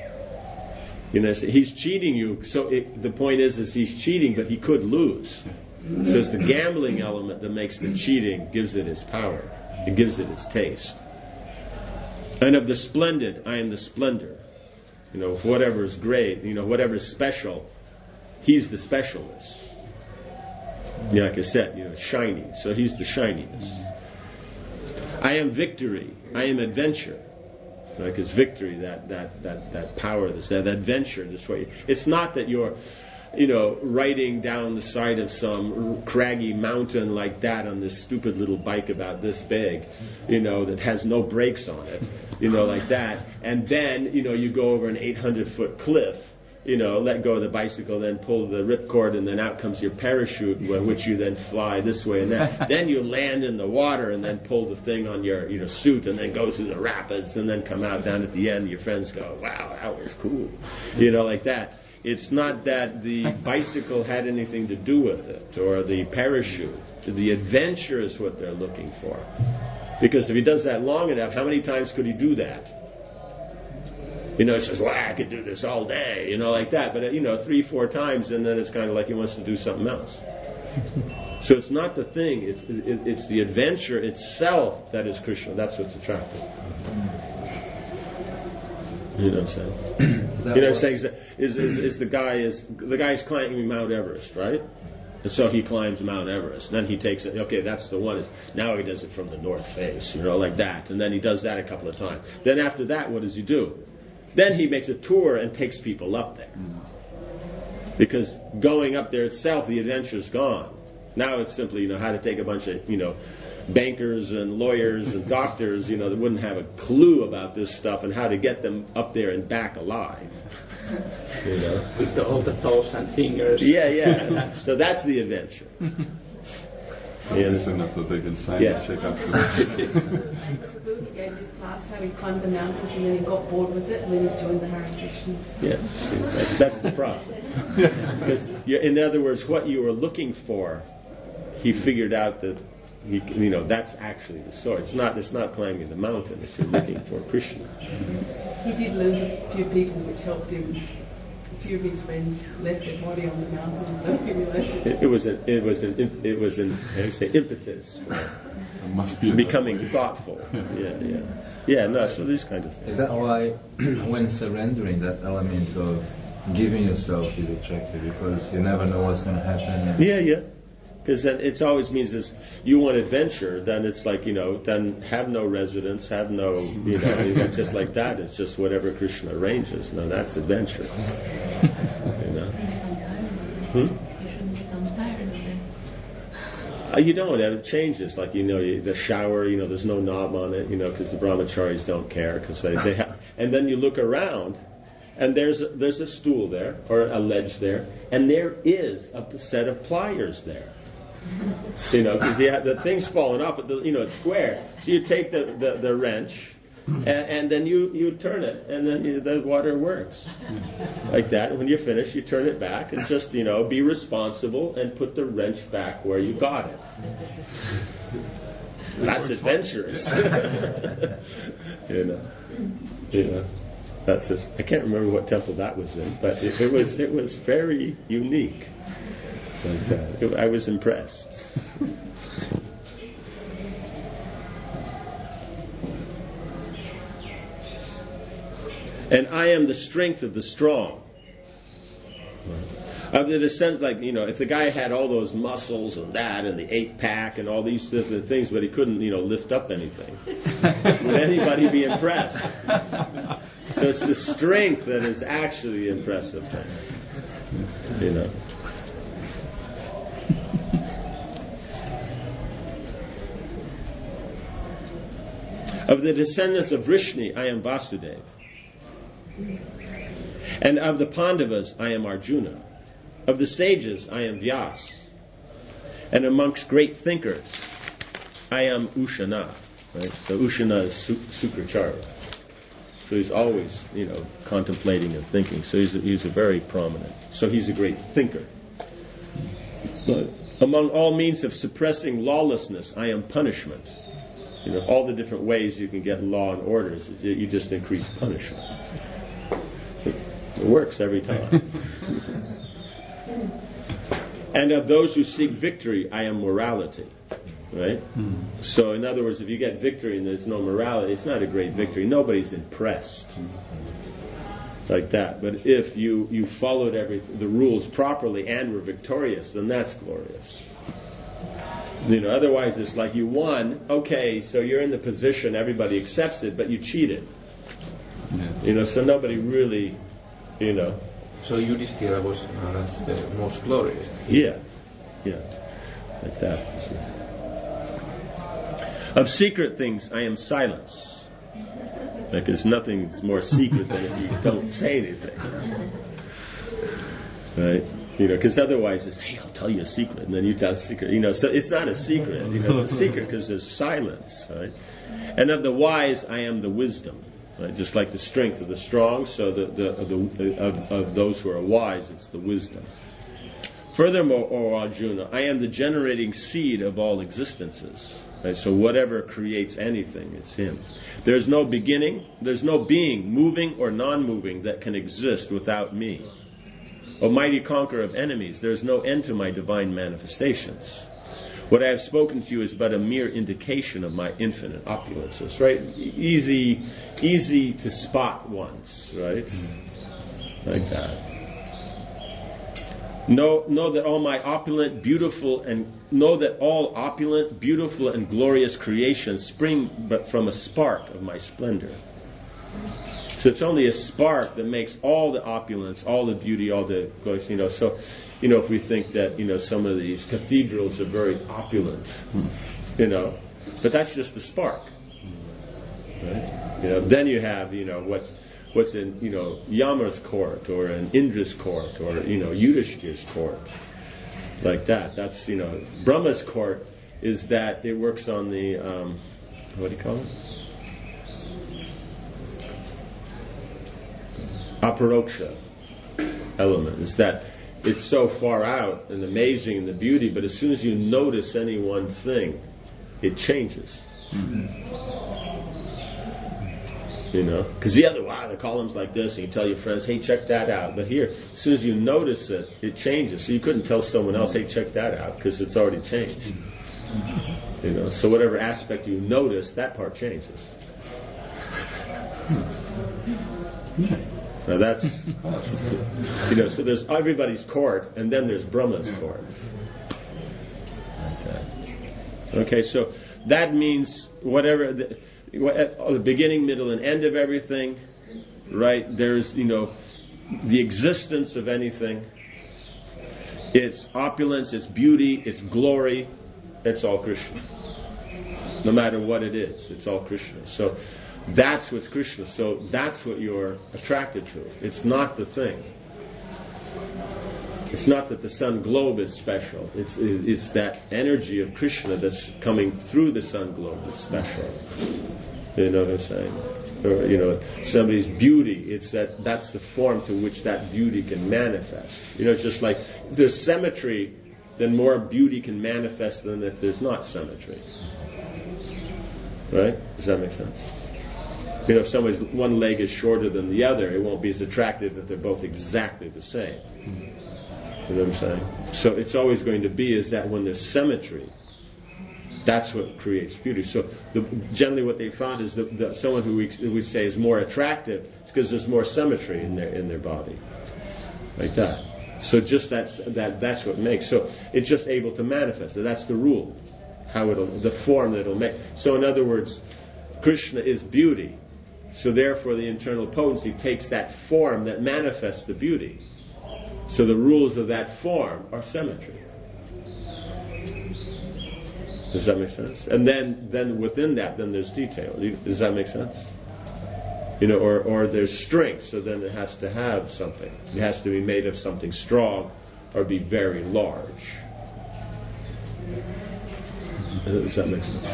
A: He's cheating you. So the point is he's cheating, but he could lose. So it's the gambling element that makes the cheating, gives it its power. It gives it its taste. And of the splendid, I am the splendor. Whatever is great, whatever is special, he's the specialist. Like I said, shiny. So he's the shininess. I am victory. I am adventure. Because victory, that power, that adventure, this way. It's not that you're, riding down the side of some craggy mountain like that on this stupid little bike about this big, that has no brakes on it, like that. And then, you go over an 800-foot cliff, let go of the bicycle, then pull the ripcord, and then out comes your parachute, which you then fly this way and that. Then you land in the water, and then pull the thing on your suit, and then go through the rapids, and then come out down at the end. Your friends go, "Wow, that was cool," like that. It's not that the bicycle had anything to do with it, or the parachute. The adventure is what they're looking for. Because if he does that long enough, how many times could he do that? He says, well, I could do this all day, like that. But, 3-4 times, and then it's kind of like he wants to do something else. So it's not the thing. It's the adventure itself that is Krishna. That's what's attractive. You know what I'm saying? Is the guy is climbing Mount Everest, right? And so he climbs Mount Everest. Then he takes it. Okay, that's the one. Now he does it from the north face, like that. And then he does that a couple of times. Then after that, what does he do? Then he makes a tour and takes people up there. Because going up there itself, the adventure's gone. Now it's simply, how to take a bunch of, bankers and lawyers and doctors, that wouldn't have a clue about this stuff and how to get them up there and back alive.
H: With all the toes and fingers.
A: Yeah. So that's the adventure.
B: It's enough that they can sign and check out for this.
C: He gave this class how he climbed the mountains and then he got bored with it and then he joined the Hare Krishnas.
A: Yeah, that's the process. Because, in other words, what you were looking for, he figured out that that's actually the source. It's not climbing the mountain. It's looking for Krishna.
C: He did lose a few people, which helped him. A few of his friends left their body on the mountain, so he realized
A: it was an how do you say, impetus
F: There must be
A: becoming thoughtful. Yeah. No, so these kind of things.
E: Is that why, when surrendering, that element of giving yourself is attractive? Because you never know what's going to happen.
A: Yeah. Because it always means this, you want adventure, then it's like, then have no residence, have no, just like that. It's just whatever Krishna arranges. No, that's adventurous.
C: You shouldn't become tired of it.
A: You don't. It changes. Like, the shower, there's no knob on it, because the brahmacharis don't care. Because they have, and then you look around, and there's a stool there, or a ledge there, and there is a set of pliers there. Because the thing's fallen off, but it's square. So you take the wrench, and then you turn it, and then the water works like that. And when you're finished, you turn it back, and just be responsible and put the wrench back where you got it. That's adventurous. That's just. I can't remember what temple that was in, but it was very unique. But, I was impressed. And I am the strength of the strong. Of the sense, like, if the guy had all those muscles and that and the 8-pack and all these different things, but he couldn't, lift up anything, would anybody be impressed? So it's the strength that is actually the impressive thing. Of the descendants of Vrishni, I am Vasudeva. And of the Pandavas, I am Arjuna. Of the sages, I am Vyas. And amongst great thinkers, I am Ushana. Right? So Ushana is Sukracharya. So he's always, contemplating and thinking. So he's a very prominent. So he's a great thinker. But among all means of suppressing lawlessness, I am punishment. All the different ways you can get law and orders, you just increase punishment. It works every time. And of those who seek victory, I am morality. Right? So in other words, if you get victory and there's no morality, it's not a great victory. Nobody's impressed. Like that. But if you followed the rules properly and were victorious, then that's glorious. Otherwise it's like you won, okay, so you're in the position, everybody accepts it, but you cheated. So nobody really,
H: So Yudhishthira was the most glorious.
A: Yeah, like that. Of secret things, I am silence. Because nothing's more secret than if you don't say anything. Right? Because otherwise it's, hey, I'll tell you a secret, and then you tell a secret. So it's not a secret. It's a secret because there's silence. Right? And of the wise, I am the wisdom. Right? Just like the strength of the strong, so of those who are wise, it's the wisdom. Furthermore, O Arjuna, I am the generating seed of all existences. Right? So whatever creates anything, it's him. There's no beginning, there's no being, moving or non-moving, that can exist without me. O mighty conqueror of enemies, there is no end to my divine manifestations. What I have spoken to you is but a mere indication of my infinite opulences, right? Easy to spot once, right? Like that. Know that all opulent, beautiful, and glorious creations spring but from a spark of my splendor. So it's only a spark that makes all the opulence, all the beauty, all the glory. So, if we think that, some of these cathedrals are very opulent, but that's just the spark. Right? Then you have, what's in, Yama's court, or in Indra's court, or, Yudhishthira's court. Like that. That's, Brahma's court is that it works on the, what do you call it? Aparoksha element. Is that it's so far out and amazing in the beauty, but as soon as you notice any one thing, it changes. Because the column's like this, and you tell your friends, hey, check that out. But here, as soon as you notice it, it changes. So you couldn't tell someone else, hey, check that out, because it's already changed. So whatever aspect you notice, that part changes. Now that's, so there's everybody's court, and then there's Brahma's court. Okay, so that means whatever, the beginning, middle, and end of everything, right? There's, the existence of anything, its opulence, its beauty, its glory, it's all Krishna. No matter what it is, it's all Krishna. So that's what's Krishna. So that's what you're attracted to. It's not the thing. It's not that the sun globe is special. It's that energy of Krishna that's coming through the sun globe that's special. You know what I'm saying? Or, somebody's beauty, that's the form through which that beauty can manifest. It's just like if there's symmetry, then more beauty can manifest than if there's not symmetry. Right? Does that make sense? If somebody's one leg is shorter than the other, it won't be as attractive if they're both exactly the same. You know what I'm saying? So it's always going to be is that when there's symmetry, that's what creates beauty. So generally what they found is that someone who we say is more attractive is because there's more symmetry in their body. Like that. So just that's what makes. So it's just able to manifest. So that's the rule. The form that it'll make. So in other words, Krishna is beauty. So therefore the internal potency takes that form that manifests the beauty. So the rules of that form are symmetry. Does that make sense? And then within that, then there's detail. Does that make sense? Or there's strength, so then it has to have something. It has to be made of something strong or be very large. Does that make sense?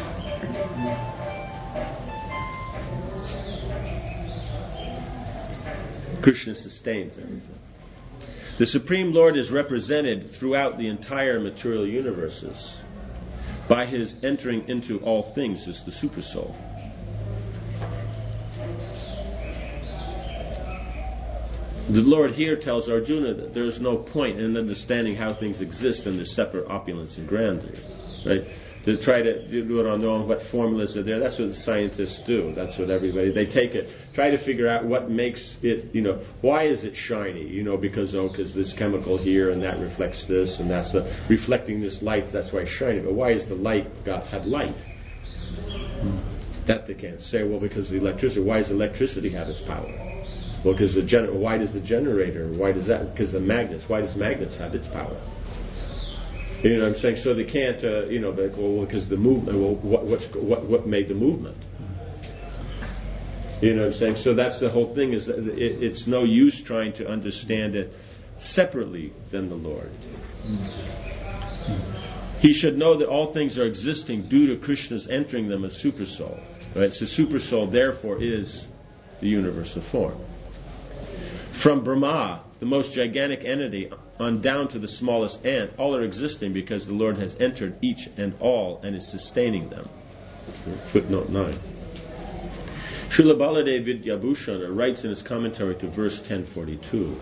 A: Krishna sustains everything. The Supreme Lord is represented throughout the entire material universes by his entering into all things as the Supersoul. The Lord here tells Arjuna that there is no point in understanding how things exist in their separate opulence and grandeur. Right? To try to do it on their own, what formulas are there, that's what the scientists do. That's what they take it, try to figure out what makes it, why is it shiny? Because this chemical here and that reflects this and that's reflecting this light, that's why it's shiny. But why is the light have light? That they can't say. Well, because of the electricity. Why does electricity have its power? Well, because why does the generator? Why does that? Because the magnets. Why does magnets have its power? You know what I'm saying? So they can't, because the movement. Well, what made the movement? You know what I'm saying? So that's the whole thing. Is that it's no use trying to understand it separately than the Lord. He should know that all things are existing due to Krishna's entering them as Supersoul. Right? So Supersoul, therefore, is the universal form. From Brahma, the most gigantic entity, on down to the smallest ant, all are existing because the Lord has entered each and all and is sustaining them. Footnote 9. Srila Baladev Vidyabhushana writes in his commentary to verse 1042,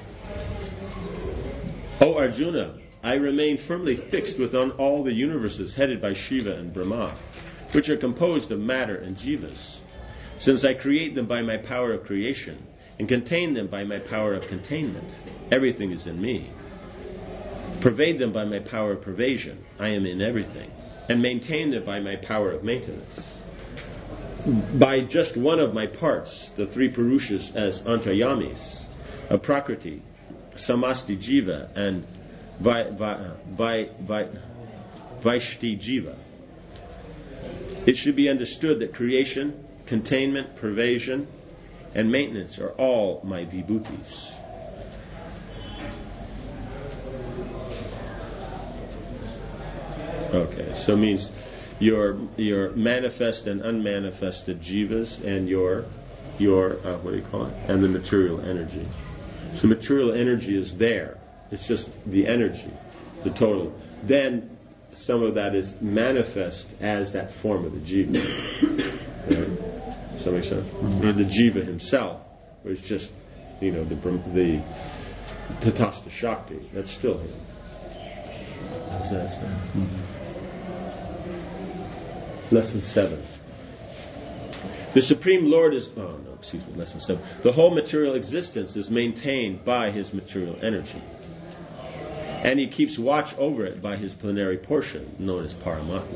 A: O Arjuna, I remain firmly fixed within all the universes headed by Shiva and Brahma, which are composed of matter and jivas. Since I create them by my power of creation, and contain them by my power of containment, everything is in me. Pervade them by my power of pervasion, I am in everything, and maintain them by my power of maintenance. By just one of my parts, the three Purushas as Antaryamis, of Prakriti, Samasti Jiva, and Vaishti Jiva. It should be understood that creation, containment, pervasion, and maintenance are all my vibhutis. Okay, so it means your manifest and unmanifested jivas and your what do you call it? And the material energy. So material energy is there. It's just the energy, the total. Then some of that is manifest as that form of the jiva. Right? Does that make sense? Mm-hmm. The jiva himself was just, the Tatastha Shakti. That's still him. Does that sound? Mm-hmm. Lesson 7. The Supreme Lord is... Lesson 7. The whole material existence is maintained by his material energy. And he keeps watch over it by his plenary portion, known as Paramatma.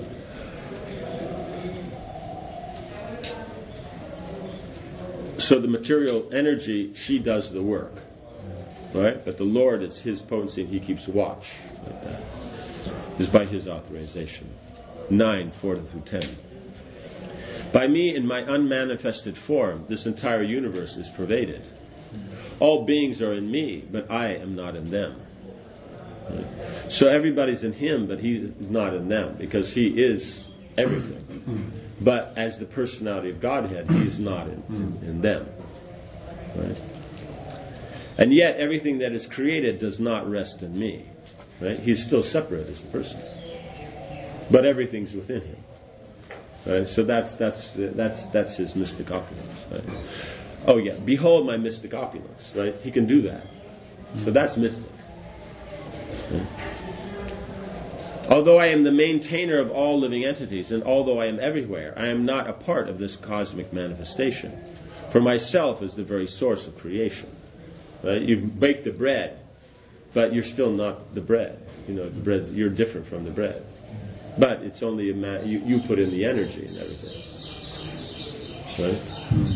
A: So the material energy, she does the work. Right? But the Lord, it's his potency, and he keeps watch like that. It's by his authorization. 9, 4 through 10. By me, in my unmanifested form, this entire universe is pervaded. All beings are in me, but I am not in them. Right? So everybody's in him, but he's not in them, because he is everything. But as the personality of Godhead, he's not in them. Right? And yet, everything that is created does not rest in me. Right? He's still separate as a person. But everything's within him. Right? So that's his mystic opulence. Right? Oh yeah, behold my mystic opulence. Right? He can do that. So that's mystic. Right? Although I am the maintainer of all living entities, and although I am everywhere, I am not a part of this cosmic manifestation. For myself is the very source of creation. Right? You bake the bread, but you're still not the bread. You know, the bread, you're different from the bread. But it's only you put in the energy and everything. Right?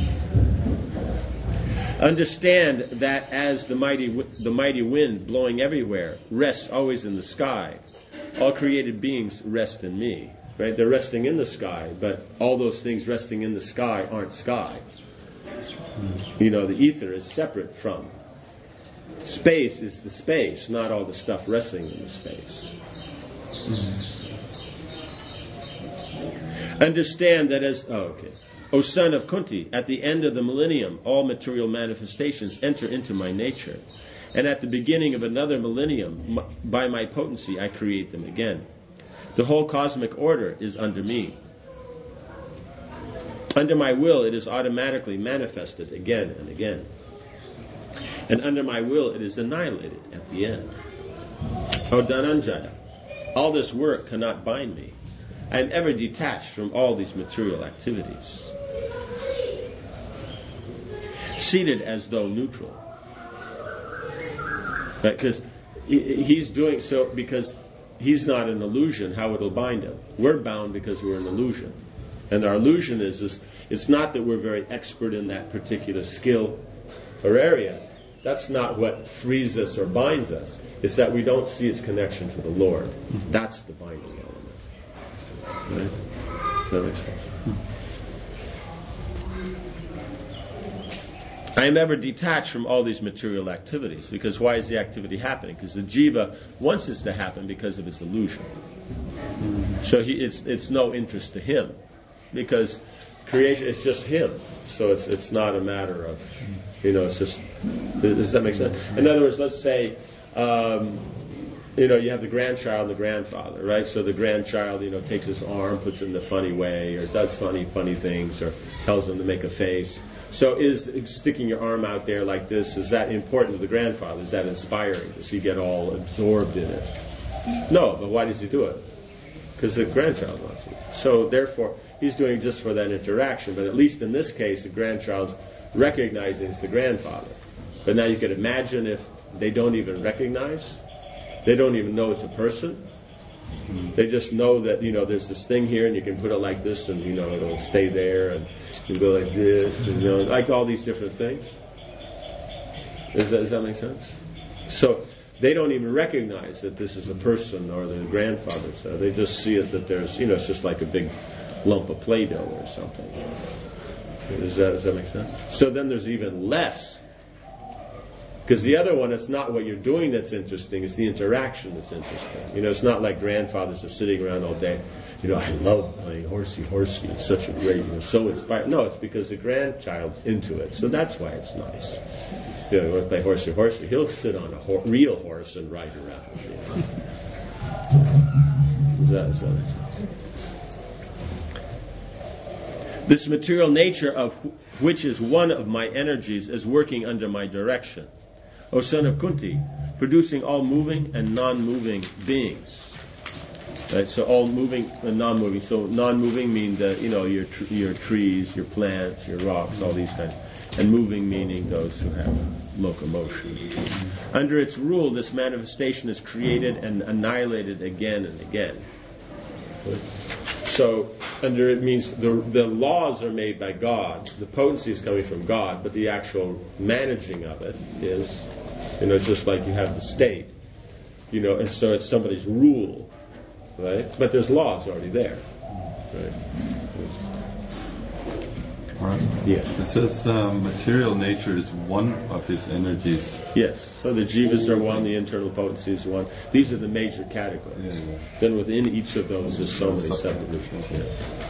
A: Understand that as the mighty wind blowing everywhere rests always in the sky, all created beings rest in me. Right? They're resting in the sky, but all those things resting in the sky aren't sky. You know, the ether is separate from. Space is the space, not all the stuff resting in the space. Understand that O son of Kunti, at the end of the millennium, all material manifestations enter into my nature. And at the beginning of another millennium, by my potency, I create them again. The whole cosmic order is under me. Under my will, it is automatically manifested again and again. And under my will, it is annihilated at the end. O Dhananjaya, all this work cannot bind me. I am ever detached from all these material activities. Seated as though neutral. Right? Because he's doing so because he's not an illusion, how it'll bind him. We're bound because we're an illusion. And our illusion is it's not that we're very expert in that particular skill or area. That's not what frees us or binds us. It's that we don't see its connection to the Lord. That's the binding element. Right? Does that make sense? I am ever detached from all these material activities. Because why is the activity happening? Because the jiva wants this to happen because of its illusion. So it's no interest to him. Because creation is just him. So it's not a matter of, it's just, does that make sense? In other words, let's say, you have the grandchild and the grandfather, right? So the grandchild, takes his arm, puts it in the funny way, or does funny things, or tells him to make a face. So is sticking your arm out there like this, is that important to the grandfather? Is that inspiring? Does he get all absorbed in it? No, but why does he do it? Because the grandchild wants it. So therefore, he's doing it just for that interaction. But at least in this case, the grandchild's recognizing it's the grandfather. But now you can imagine if they don't even recognize, they don't even know it's a person. They just know that, there's this thing here and you can put it like this and, it'll stay there and you go like this and, like all these different things. Does that make sense? So they don't even recognize that this is a person or the grandfather. So they just see it that there's, it's just like a big lump of Play-Doh or something. Does that make sense? So then there's even less. Because the other one, it's not what you're doing that's interesting, it's the interaction that's interesting. It's not like grandfathers are sitting around all day. I love playing horsey. It's such a great, so inspired. No, it's because the grandchild's into it. So that's why it's nice. You want to play horsey. He'll sit on a real horse and ride around. Does that make sense? This material nature of which is one of my energies is working under my direction. O son of Kunti, producing all moving and non-moving beings. Right? So all moving and non-moving. So non-moving means that your trees, your plants, your rocks, all these kinds, and moving meaning those who have locomotion. Under its rule, this manifestation is created and annihilated again and again. So under it means the laws are made by God, the potency is coming from God, but the actual managing of it is, it's just like you have the state, and so it's somebody's rule, right? But there's laws already there, right?
B: Right.
A: Yeah.
B: It says material nature is one of his energies.
A: Yes. So the jivas are one, the internal potency is one. These are the major categories.
B: Yeah.
A: Then within each of those there's so many subdivisions. Yeah.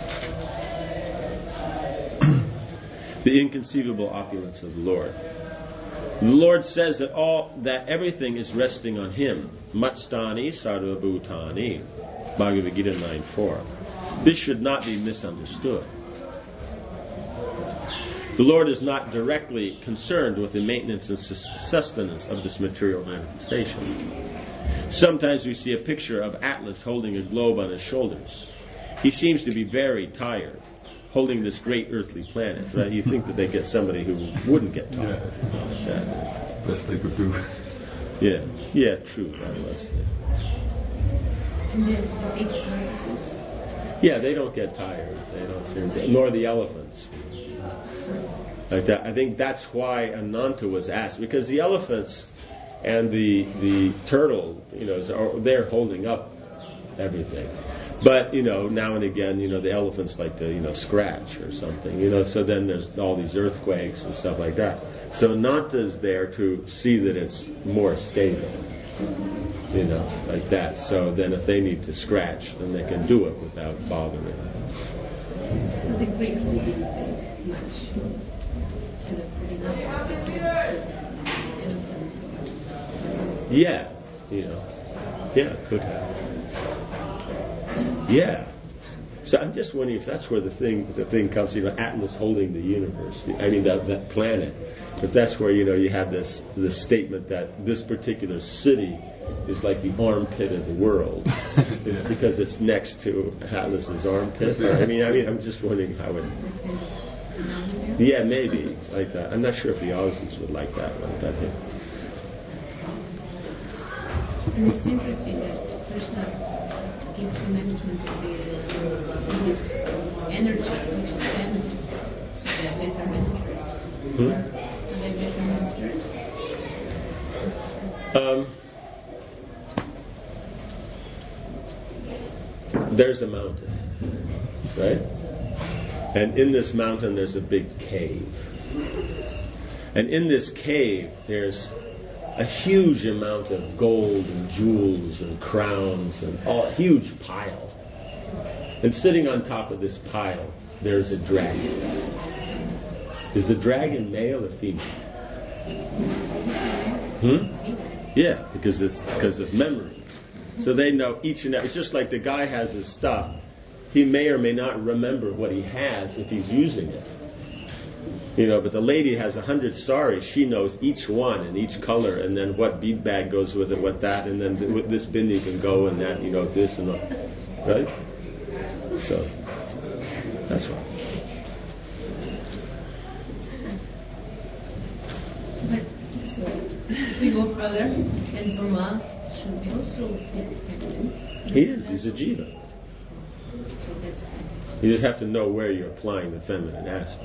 A: The inconceivable opulence of the Lord. The Lord says that everything is resting on Him. Matstani sarva bhutani. Bhagavad Gita 9:4. This should not be misunderstood. The Lord is not directly concerned with the maintenance and sustenance of this material manifestation. Sometimes we see a picture of Atlas holding a globe on his shoulders. He seems to be very tired, holding this great earthly planet. Right? You think that they get somebody who wouldn't get tired.
B: Yeah. Best they could do.
A: Yeah, true. That was.
C: And the big tortoises?
A: Yeah, they don't get tired. They don't seem to, nor the elephants. Like that. I think that's why Ananta was asked, because the elephants and the turtle, they're holding up everything. But now and again, the elephants like to scratch or something. So then there's all these earthquakes and stuff like that. So Ananta's there to see that it's more stable. Like that. So then if they need to scratch, then they can do it without bothering.
C: So the Greeks didn't think much. Instead of putting up, they could put elephants.
A: Yeah, could have. Yeah. So I'm just wondering if that's where the thing comes, Atlas holding the universe. I mean that planet. If that's where you have this statement that this particular city is like the armpit of the world, because it's next to Atlas's armpit. I mean, I'm just wondering how it. Yeah, maybe like that. I'm not sure if the Aussies would like that one.
C: And it's interesting that Krishna gives the management of this energy, which is feminine. So they're better managers. Are they better managers?
A: There's a mountain, right? And in this mountain there's a big cave. And in this cave there's a huge amount of gold and jewels and crowns and a huge pile. And sitting on top of this pile there's a dragon. Is the dragon male or female? Yeah, because of memory. So they know each and every. It's just like the guy has his stuff. He may or may not remember what he has if he's using it. But the lady has 100 saris. She knows each one and each color, and then what bead bag goes with it, what that, and then this bindi can go and that, this and that. Right? So, that's why.
C: But so, if we go further, then Brahma should be also feminine.
A: He is. He's a jiva.
C: So that's.
A: You just have to know where you're applying the feminine aspect.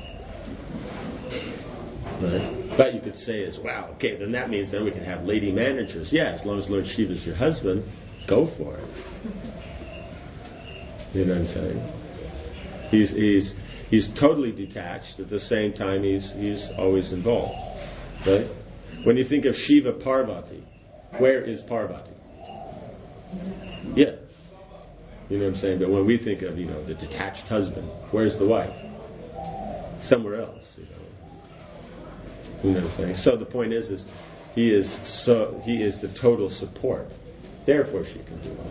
A: Right? But you could say as well, okay, then that means then we can have lady managers. Yeah, as long as Lord Shiva is your husband, go for it. You know what I'm saying? He's totally detached. At the same time, he's always involved. Right? When you think of Shiva Parvati, where is Parvati? Yeah. You know what I'm saying? But when we think of, the detached husband, where's the wife? Somewhere else, You know what I'm saying? So the point is he is the total support. Therefore she can do all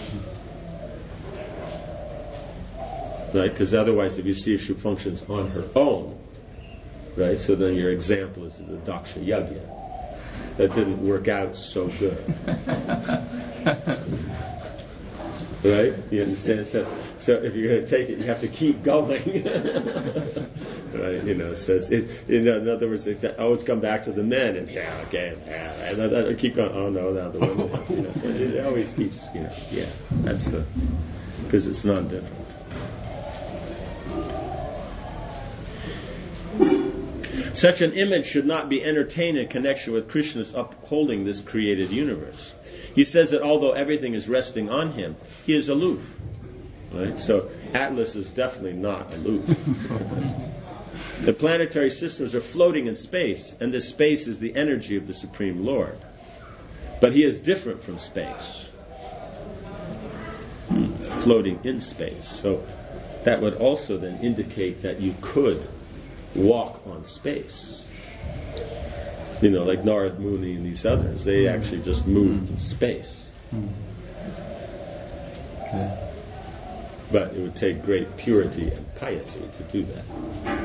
A: that. Right? Because otherwise if you see if she functions on her own, right? So then your example is the Daksha Yajna. That didn't work out so good. Right? You understand? So if you're going to take it, you have to keep going. Right? So in other words, it's come back to the men, and and keep going. Oh no, now the women. So it always keeps. That's because it's non-different. Such an image should not be entertained in connection with Krishna's upholding this created universe. He says that although everything is resting on him, he is aloof. Right? So Atlas is definitely not aloof. The planetary systems are floating in space, and this space is the energy of the Supreme Lord. But he is different from space. Floating in space. So that would also then indicate that you could walk on space. Like Narad Muni and these others, they actually just moved in space.
B: Okay.
A: But it would take great purity and piety to do that.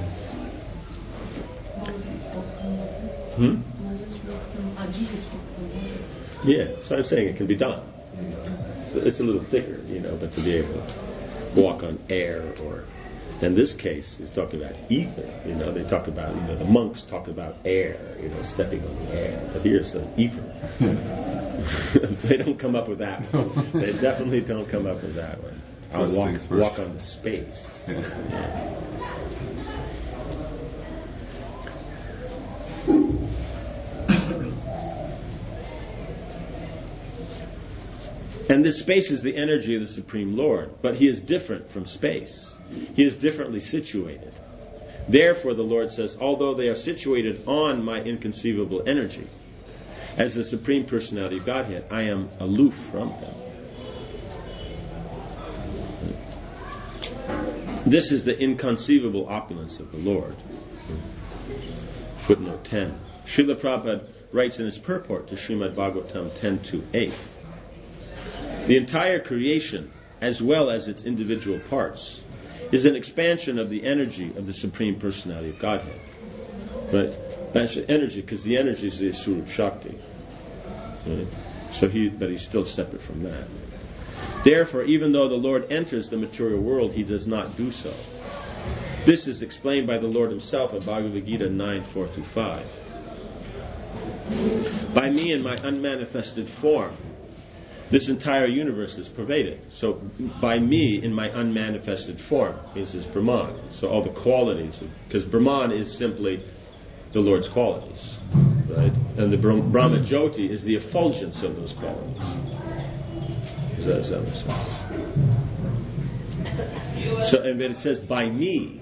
C: Jesus spoke to them.
A: Yeah, so I'm saying it can be done. It's a little thicker, but to be able to walk on air or... In this case, he's talking about ether. They talk about, the monks talk about air, stepping on the air. But here's the ether. They don't come up with that one. They definitely don't come up with that one. I'll walk on the space. Yeah. And this space is the energy of the Supreme Lord, but he is different from space. He is differently situated. Therefore, the Lord says, although they are situated on my inconceivable energy, as the Supreme Personality of Godhead, I am aloof from them. This is the inconceivable opulence of the Lord. Footnote 10. Srila Prabhupada writes in his purport to Srimad Bhagavatam 10.2.8, the entire creation, as well as its individual parts, is an expansion of the energy of the Supreme Personality of Godhead. Right? That's the energy, because the energy is the Surup Shakti. Right? But he's still separate from that. Therefore, even though the Lord enters the material world, he does not do so. This is explained by the Lord himself in Bhagavad Gita 9:4-5. By me in my unmanifested form, this entire universe is pervaded. So, by me in my unmanifested form means it's Brahman. So all the qualities, because Brahman is simply the Lord's qualities, right? And the Brahma Jyoti is the effulgence of those qualities. Does that make sense? So, and then it says by me.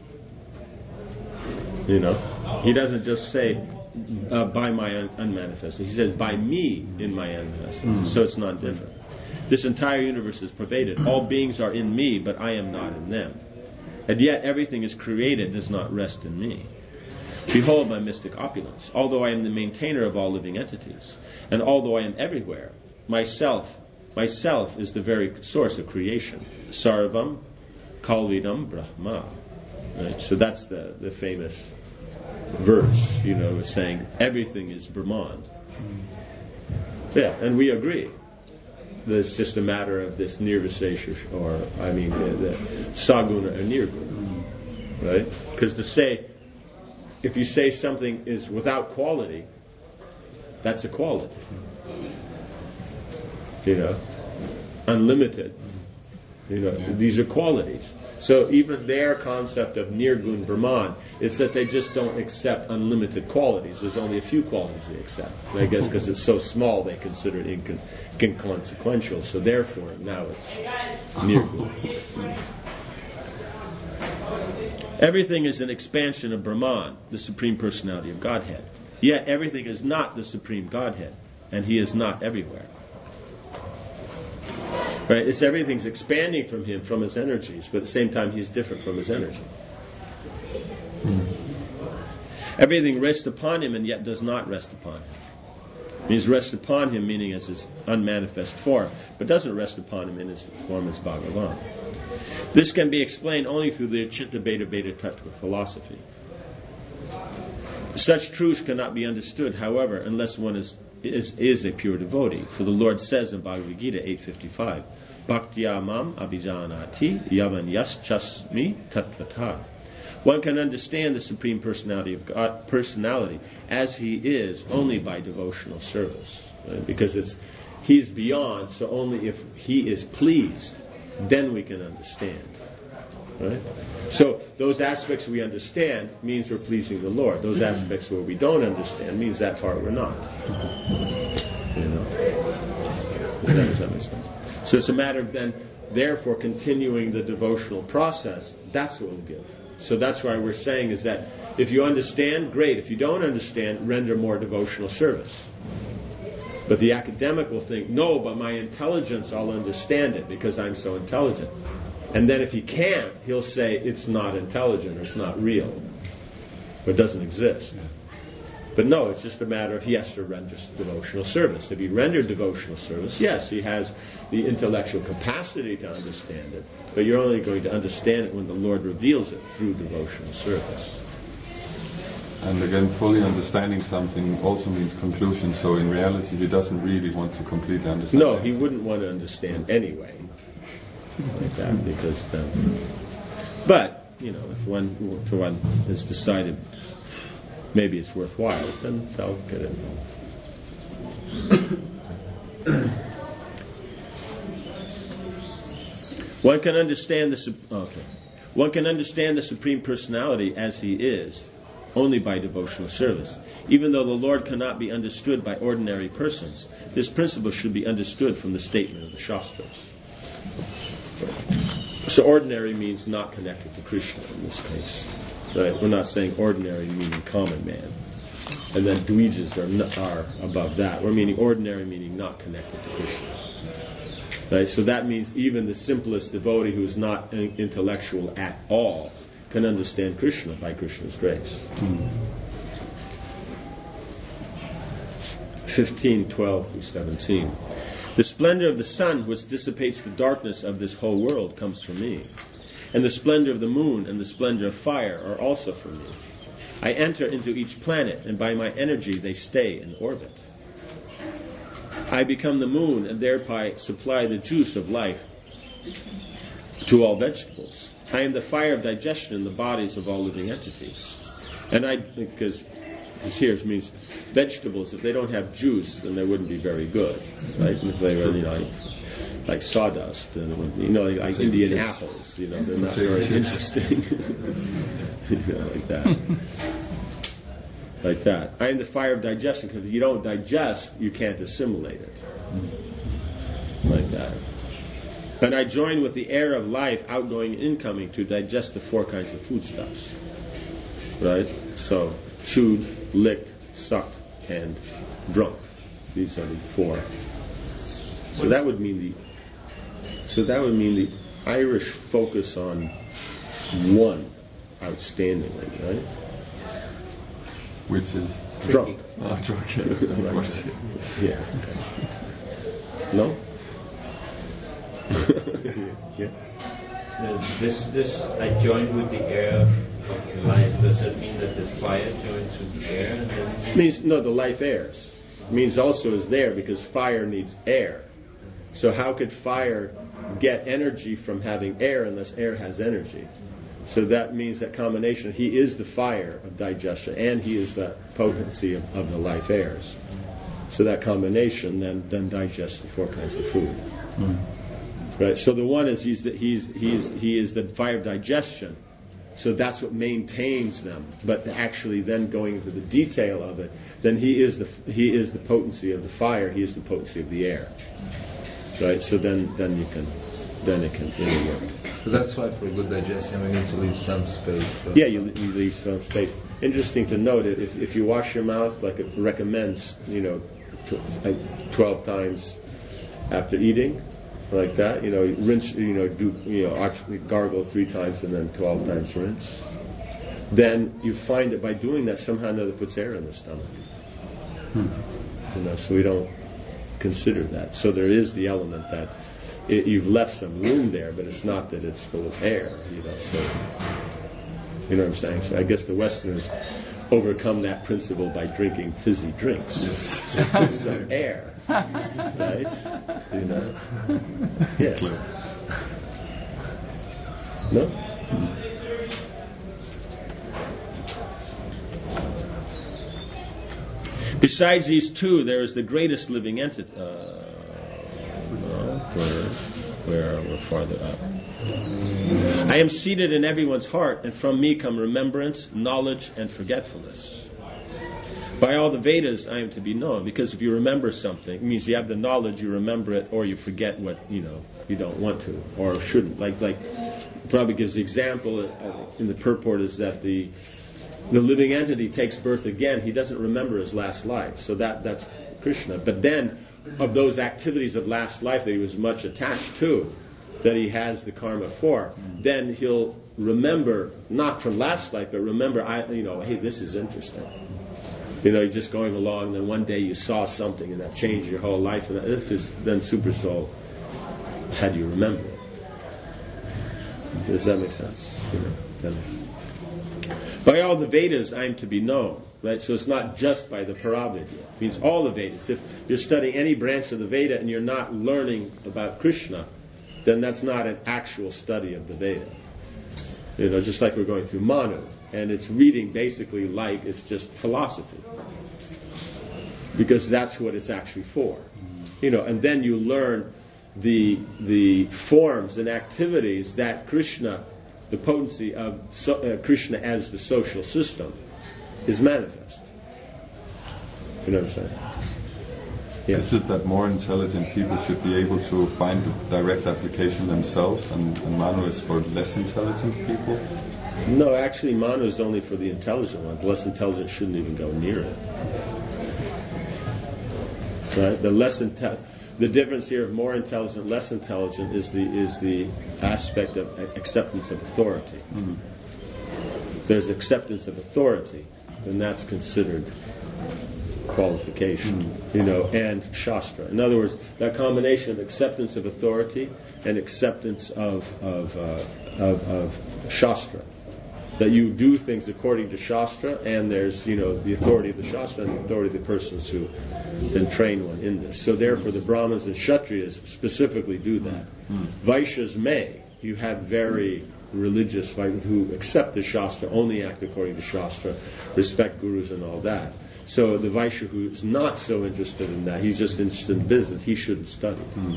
A: He doesn't just say by my unmanifested. He says by me in my unmanifested. So it's not different. This entire universe is pervaded. All beings are in me, but I am not in them. And yet everything is created does not rest in me. Behold my mystic opulence. Although I am the maintainer of all living entities, and although I am everywhere, myself is the very source of creation. Sarvam Kalvidam Brahma. Right? So that's the famous verse, saying everything is Brahman. Yeah, and we agree. That it's just a matter of this nirvisesha, the saguna or nirguna. Right? Because if you say something is without quality, that's a quality. Unlimited. These are qualities. So even their concept of nirgun Brahman is that they just don't accept unlimited qualities. There's only a few qualities they accept. And I guess because it's so small, they consider it inconsequential. So therefore, now it's nirgun. Everything is an expansion of Brahman, the Supreme Personality of Godhead. Yet everything is not the Supreme Godhead, and he is not everywhere. Right? It's everything's expanding from him, from his energies, but at the same time he's different from his energy. Everything rests upon him and yet does not rest upon him. It means rests upon him, meaning as his unmanifest form, but doesn't rest upon him in his form as Bhagavan. This can be explained only through the Chitta Bheda Bheda Tattva philosophy. Such truths cannot be understood, however, unless one is is a pure devotee. For the Lord says in Bhagavad Gita 8:55, Bhaktya mam abhijanati yavan yaschasmi tatvata. One can understand the Supreme Personality of God, personality as He is only by devotional service, right? Because He's beyond. So only if He is pleased, then we can understand. Right? So those aspects we understand means we're pleasing the Lord. Those aspects where we don't understand means that part we're not. You know? Does that make sense? So it's a matter of then, therefore, continuing the devotional process. That's what will give. So that's why we're saying is that if you understand, great. If you don't understand, render more devotional service. But the academic will think, no, but my intelligence, I'll understand it because I'm so intelligent. And then if he can't, he'll say it's not intelligent or it's not real. Or it doesn't exist. But no, it's just a matter of he has to render devotional service. If he rendered devotional service, yes, he has the intellectual capacity to understand it. But you're only going to understand it when the Lord reveals it through devotional service.
B: And again, fully understanding something also means conclusion. So in reality, he doesn't really want to completely understand.
A: No, he wouldn't want to understand anyway. Like that, because but you know, if one has decided maybe it's worthwhile, then they'll get it. One can understand the Supreme Personality as He is only by devotional service. Even though the Lord cannot be understood by ordinary persons, this principle should be understood from the statement of the Shastras. So ordinary means not connected to Krishna in this case. Right? We're not saying ordinary meaning common man. And then dvijas are above that. We're meaning ordinary meaning not connected to Krishna. Right? So that means even the simplest devotee who's not intellectual at all can understand Krishna by Krishna's grace. 15:12 through 17. The splendor of the sun, which dissipates the darkness of this whole world, comes from me. And the splendor of the moon and the splendor of fire are also from me. I enter into each planet, and by my energy they stay in orbit. I become the moon, and thereby supply the juice of life to all vegetables. I am the fire of digestion in the bodies of all living entities. And because here it means vegetables, if they don't have juice, then they wouldn't be very good, right? If they were like sawdust, and like Indian apples, they're not very interesting. Like that. Like that. I am the fire of digestion, because if you don't digest, you can't assimilate it. Like that. And I join with the air of life, outgoing and incoming, to digest the four kinds of foodstuffs. Right? So, chewed, licked, sucked, and drunk. These are the four. So that would mean the Irish focus on one outstandingly, right?
B: Which is
A: drunk.
B: Drunk. Of course.
A: Yeah. No? Yeah.
J: This I join with the air of life. Does that mean that the fire joins with the air? And then
A: means no, the life airs. It means also is there because fire needs air. So how could fire get energy from having air unless air has energy? So that means that combination. He is the fire of digestion, and he is the potency of the life airs. So that combination then digests the four kinds of food. Right. So the one is he is the fire of digestion. So that's what maintains them. But actually, then going into the detail of it, then he is the potency of the fire. He is the potency of the air. Right. So then it can work.
E: So that's why for a good digestion we need to leave some space.
A: Yeah, you leave some space. Interesting to note, if you wash your mouth, like it recommends, 12 times after eating, like that, rinse, actually gargle 3 times and then 12 times rinse. Then you find that by doing that, somehow or another puts air in the stomach. So we don't consider that. So there is the element that you've left some room there, but it's not that it's full of air, So, you know what I'm saying? So I guess the Westerners overcome that principle by drinking fizzy drinks.
B: Yes.
A: With some air. Right? You know? Yeah.
B: Clear.
A: No? Besides these two, there is the greatest living entity. We're farther up. I am seated in everyone's heart, and from me come remembrance, knowledge, and forgetfulness. By all the Vedas, I am to be known, because if you remember something, it means you have the knowledge, you remember it, or you forget what you don't want to or shouldn't. Like probably gives the example in the purport is that the living entity takes birth again. He doesn't remember his last life, so that's Krishna. But then, of those activities of last life that he was much attached to, that he has the karma for, then he'll remember, not from last life, but remember, hey, this is interesting. You're just going along, and then one day you saw something, and that changed your whole life, and then Super Soul had you remember it. Does that make sense? By all the Vedas, I am to be known. Right? So it's not just by the Paravidya. It means all the Vedas. If you're studying any branch of the Veda and you're not learning about Krishna, then that's not an actual study of the Veda. Just like we're going through Manu. And it's reading basically like it's just philosophy. Because that's what it's actually for. And then you learn the forms and activities that Krishna, the potency of Krishna as the social system, is manifest. You know what I'm saying? Yeah.
B: Is it that more intelligent people should be able to find the direct application themselves, and Manu is for less intelligent people?
A: No, actually Manu is only for the intelligent ones. Less intelligent shouldn't even go near it. Right? The difference here of more intelligent, less intelligent is the aspect of acceptance of authority. Mm-hmm. There's acceptance of authority, and that's considered qualification, and Shastra. In other words, that combination of acceptance of authority and acceptance of Shastra. That you do things according to Shastra, and there's, the authority of the Shastra and the authority of the persons who then train one in this. So therefore the Brahmanas and Kshatriyas specifically do that. Vaishyas may. You have very religious who accept the Shastra, only act according to Shastra, respect gurus and all that. So the Vaishya who is not so interested in that, he's just interested in business, he shouldn't study.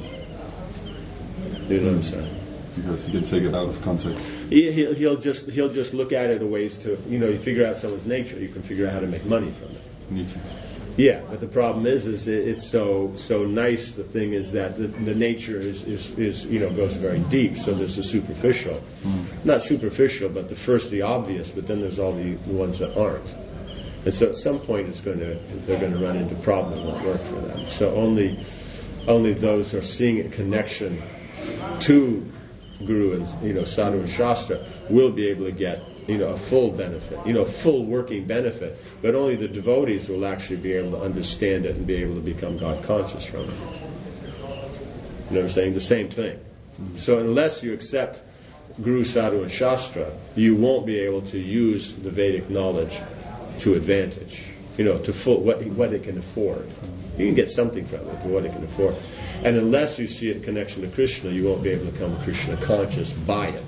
A: You know what I'm saying?
B: Because he can take it out of context.
A: He'll just look at it in ways to, you figure out someone's nature, you can figure out how to make money from it.
B: Nietzsche.
A: Yeah, but the problem is it's so nice. The thing is that the nature is goes very deep. So there's the superficial, not superficial, but the obvious. But then there's all the ones that aren't. And so at some point they're going to run into problems that won't work for them. So only those who are seeing a connection to Guru and Sadhu and Shastra will be able to get a full benefit, full working benefit. But only the devotees will actually be able to understand it and be able to become God conscious from it. You know what I'm saying? The same thing. So unless you accept Guru, Sadhu, and Shastra, you won't be able to use the Vedic knowledge to advantage. To full what it can afford. You can get something from it, but what it can afford. And unless you see it in connection to Krishna, you won't be able to become Krishna conscious by it.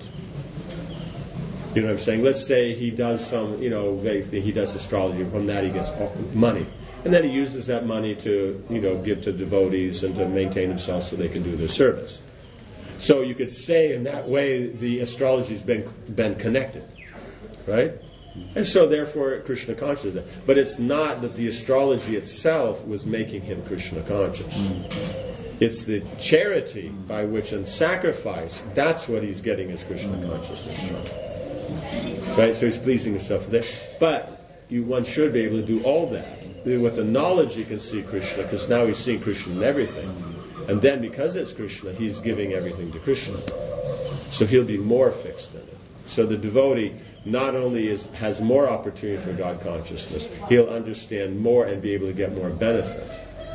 A: You know what I'm saying? Let's say he does some, vague thing, he does astrology, and from that he gets money. And then he uses that money to, give to devotees and to maintain himself so they can do their service. So you could say in that way the astrology's been connected. Right? And so therefore Krishna conscious. But it's not that the astrology itself was making him Krishna conscious. It's the charity by which and sacrifice, that's what he's getting his Krishna consciousness from. Right? So he's pleasing himself there. But one should be able to do all that. With the knowledge you can see Krishna, because now he's seeing Krishna in everything. And then because it's Krishna, he's giving everything to Krishna. So he'll be more fixed in it. So the devotee not only has more opportunity for God consciousness, he'll understand more and be able to get more benefit.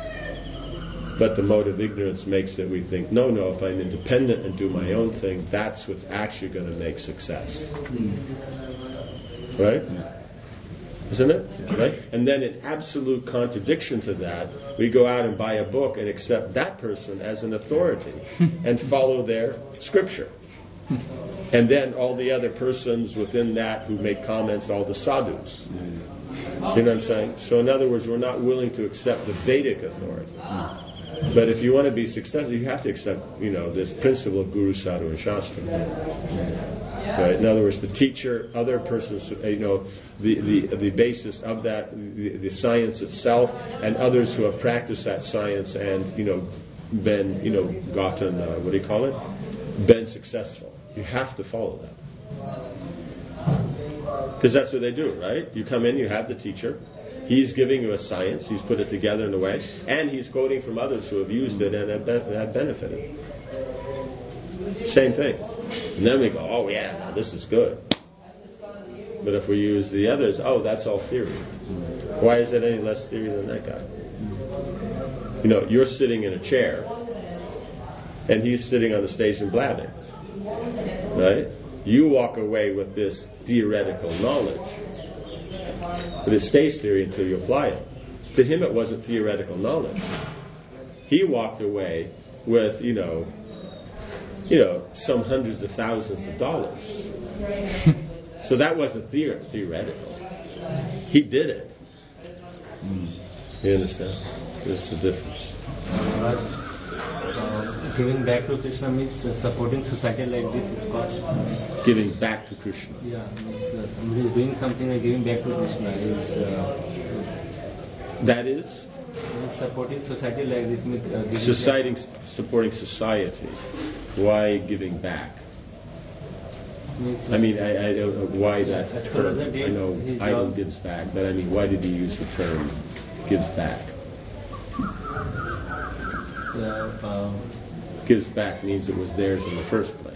A: But the mode of ignorance makes it we think, no, if I'm independent and do my own thing, that's what's actually going to make success. Right? Isn't it? Yeah. Right? And then in absolute contradiction to that, we go out and buy a book and accept that person as an authority and follow their scripture. And then all the other persons within that who make comments, all the sadhus. You know what I'm saying? So in other words, we're not willing to accept the Vedic authority. But if you want to be successful, you have to accept, this principle of Guru, Sadhu, and Shastra. Right? In other words, the teacher, other persons, the basis of that, the science itself, and others who have practiced that science and, been, gotten, been successful. You have to follow that. Because that's what they do, right? You come in, you have the teacher. He's giving you a science. He's put it together in a way. And he's quoting from others who have used it and have benefited. Same thing. And then we go, oh yeah, now this is good. But if we use the others, that's all theory. Why is it any less theory than that guy? You're sitting in a chair, and he's sitting on the stage and blabbing. Right? You walk away with this theoretical knowledge. But it's stage theory until you apply it. To him it wasn't theoretical knowledge. He walked away with, some hundreds of thousands of dollars. So that wasn't theoretical. He did it. You understand? That's the difference.
K: Giving back to Krishna means supporting society like this is called?
A: Giving back to Krishna.
K: Yeah, means somebody is doing something and giving back to Krishna
A: that is?
K: Supporting society like this means...
A: Supporting society. Why giving back? I don't know why that term. I know idol gives back, but why did he use the term gives back? Gives back means it was theirs in the first place.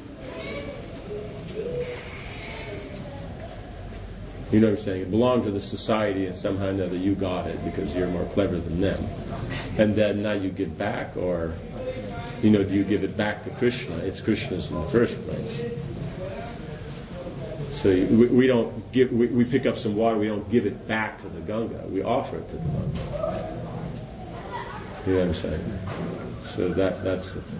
A: You know what I'm saying? It belonged to the society, and somehow or another you got it because you're more clever than them. And then now you give back, or do you give it back to Krishna? It's Krishna's in the first place. So we don't give. We pick up some water. We don't give it back to the Ganga. We offer it to the Ganga. You know what I'm saying? So that's the thing.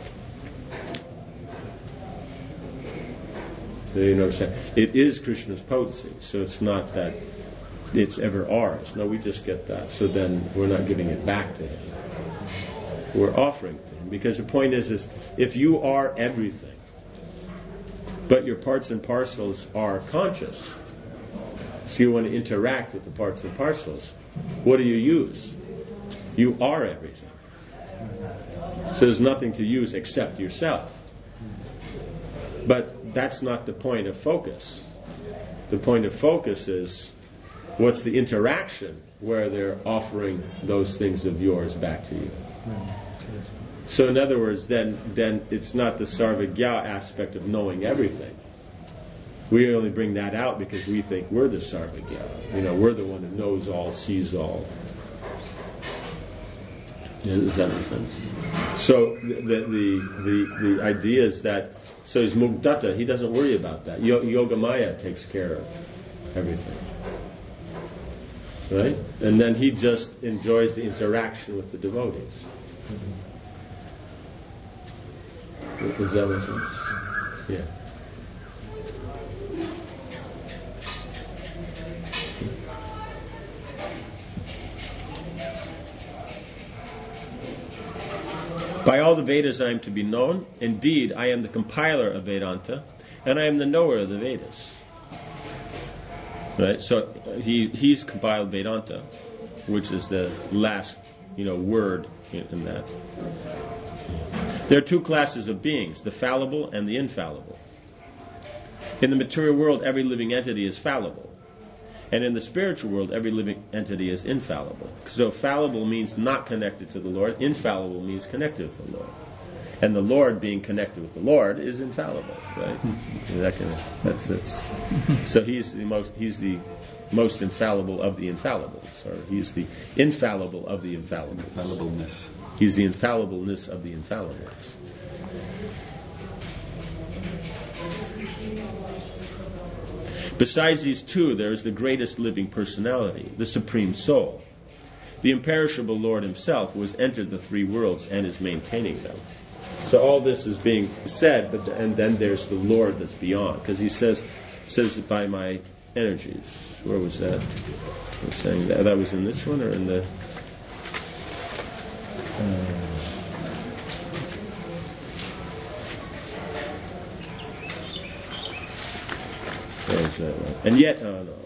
A: So you know what I'm saying? It is Krishna's potency, so it's not that it's ever ours. No, we just get that. So then we're not giving it back to him. We're offering it to him. Because the point is if you are everything, but your parts and parcels are conscious, so you want to interact with the parts and parcels, what do you use? You are everything. So there's nothing to use except yourself. But that's not the point of focus. The point of focus is what's the interaction where they're offering those things of yours back to you. So in other words, then it's not the sarvagya aspect of knowing everything. We only bring that out because we think we're the sarvagya. We're the one who knows all, sees all. Does that make sense? So the idea is that he's mugdata. He doesn't worry about that. Yogamaya takes care of everything, right? And then he just enjoys the interaction with the devotees. Does that make sense? Yeah. By all the Vedas I am to be known. Indeed, I am the compiler of Vedanta, and I am the knower of the Vedas. Right? So he's compiled Vedanta, which is the last, word in that. There are two classes of beings, the fallible and the infallible. In the material world, every living entity is fallible. And in the spiritual world, every living entity is infallible. So fallible means not connected to the Lord. Infallible means connected with the Lord. And the Lord being connected with the Lord is infallible, right? So he's the most infallible of the infallibles, or he's the infallible of the infallibles.
B: Infallibleness.
A: He's the infallibleness of the infallibles. Besides these two, there is the greatest living personality, the Supreme Soul, the imperishable Lord himself, who has entered the three worlds and is maintaining them. So all this is being said, and then there's the Lord that's beyond, because he says by my energies. Where was that? I was saying that was in this one or in the. Where was that one? And yet,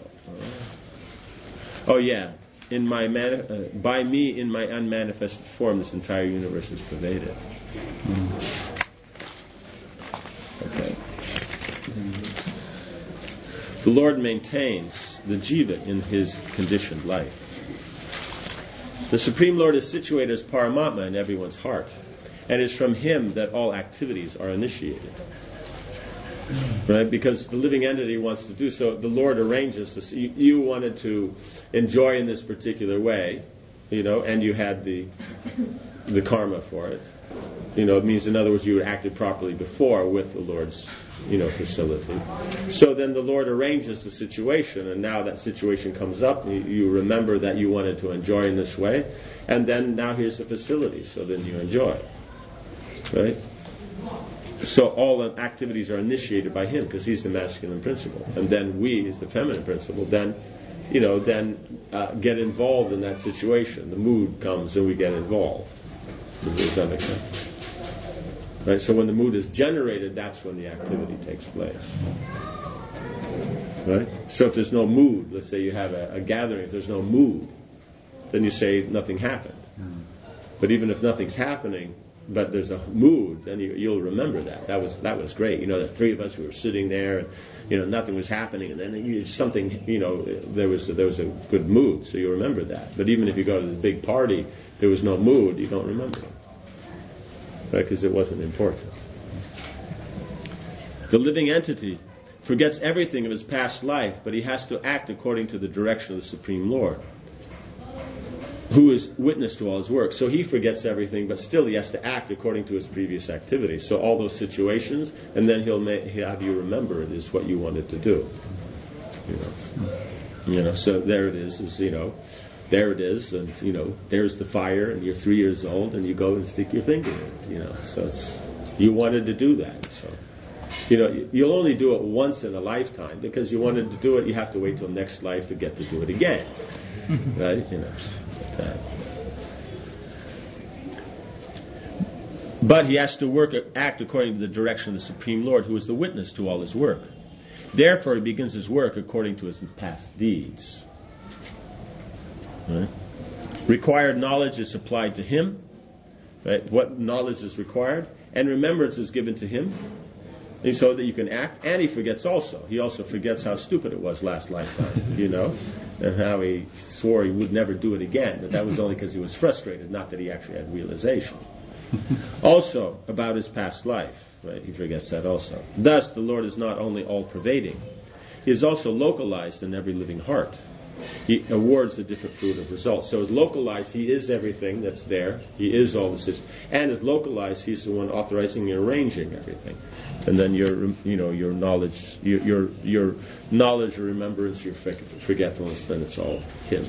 A: in my by me in my unmanifested form, this entire universe is pervaded. Okay. The Lord maintains the jiva in his conditioned life. The Supreme Lord is situated as Paramatma in everyone's heart, and it is from him that all activities are initiated. Right? Because the living entity wants to do so. The Lord arranges this. You wanted to enjoy in this particular way, and you had the karma for it. It means, in other words, you had acted properly before with the Lord's, facility. So then the Lord arranges the situation, and now that situation comes up, you remember that you wanted to enjoy in this way, and then now here's the facility, so then you enjoy. Right? So all the activities are initiated by him, because he's the masculine principle. And then we, as the feminine principle, then get involved in that situation. The mood comes and we get involved. Does that make sense? Right? So when the mood is generated, that's when the activity takes place. Right? So if there's no mood, let's say you have a gathering, if there's no mood, then you say nothing happened. But even if nothing's happening, but there's a mood, then you'll remember that. That was great. The three of us, we were sitting there, and nothing was happening, and then something, there was a good mood, so you remember that. But even if you go to the big party, if there was no mood, you don't remember it, right? Because it wasn't important. The living entity forgets everything of his past life, but he has to act according to the direction of the Supreme Lord, who is witness to all his work. So he forgets everything, but still he has to act according to his previous activities. So all those situations, and then he'll have you remember it is what you wanted to do. So there it is, there it is, and there's the fire, and you're 3 years old, and you go and stick your finger in it. So you wanted to do that. So you'll only do it once in a lifetime, because you wanted to do it. You have to wait till next life to get to do it again, right? But he has to act according to the direction of the Supreme Lord, who is the witness to all his work. Therefore, he begins his work according to his past deeds. Right? Required knowledge is supplied to him. Right? What knowledge is required? And remembrance is given to him, and so that you can act. And he forgets also. He also forgets how stupid it was last lifetime, and how he swore he would never do it again. But that was only because he was frustrated, not that he actually had realization. Also, about his past life, right? He forgets that also. Thus, the Lord is not only all-pervading, he is also localized in every living heart. He awards the different fruit of results. So as localized, he is everything that's there. He is all the system. And as localized, he's the one authorizing and arranging everything. And then your knowledge, your knowledge, your remembrance, your forgetfulness, then it's all him.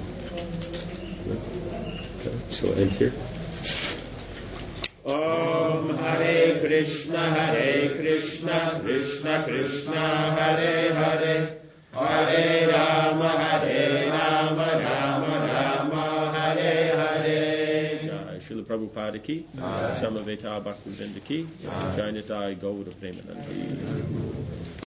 A: Okay, so we'll end here. Om Hare Krishna, Krishna Krishna, Hare Hare, Hare Rama, Rama Rama, Hare Hare. Jai Srila Prabhupada ki, Samaveta Bhaktivinoda ki, Jai Nitai Gaura Premanandi.